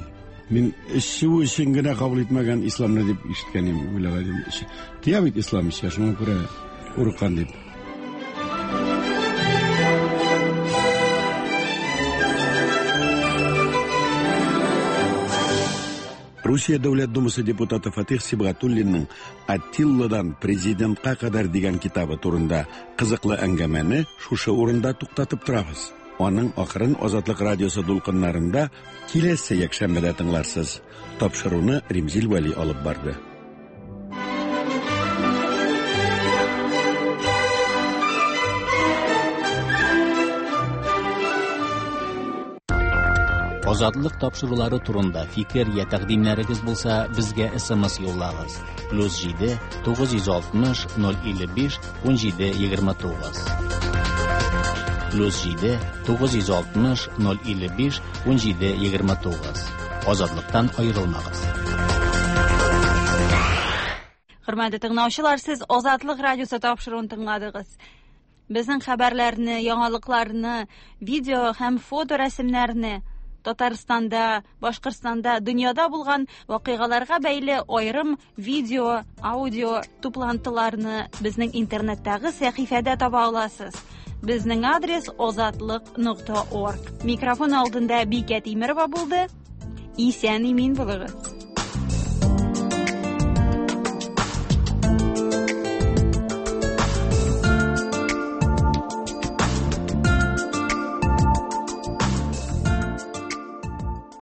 Мин эшчүү өчен генә кабул итмәгән исламны дип ишеткәнем, уйлаган. Тия бит ислам ишә, шуңа күрә урыккан дип. Русия Дәүләт Думасы депутаты Фатих Сибгатуллинның «Аттилладан президентка кадәр» дигән китабы турында кызыклы әңгәмәне шушы урында туктатып торабыз. Аның ахырын Азатлык радиосы дулкыннарында киләсе якшәмбедә тыңларсыз. Тапшыруны Римзил Вәли алып барды. Азатлык тапшырулары турында фикер я тәкъдимнәрегез булса, безгә SMS юллагыз. +7 960 055 1729. +7 960 055 1729. Азатлыктан аерылмагыз. Хөрмәтле тыңлаучылар, сез Азатлык радиосы тапшыруын тыңладыгыз. Безнең хәбәрләрне, яңалыкларны, видео һәм фото рәсемнәрне Татарстанда, Башкортстанда, дөньяда булган вакыйгаларга бәйле аерым видео, аудио туплантыларны безнең интернеттагы сәхифәдә таба аласыз. Безнең адрес ozatlik.org. Микрофон алдында Бикә Тимерова булды. Исән-имин булыгыз.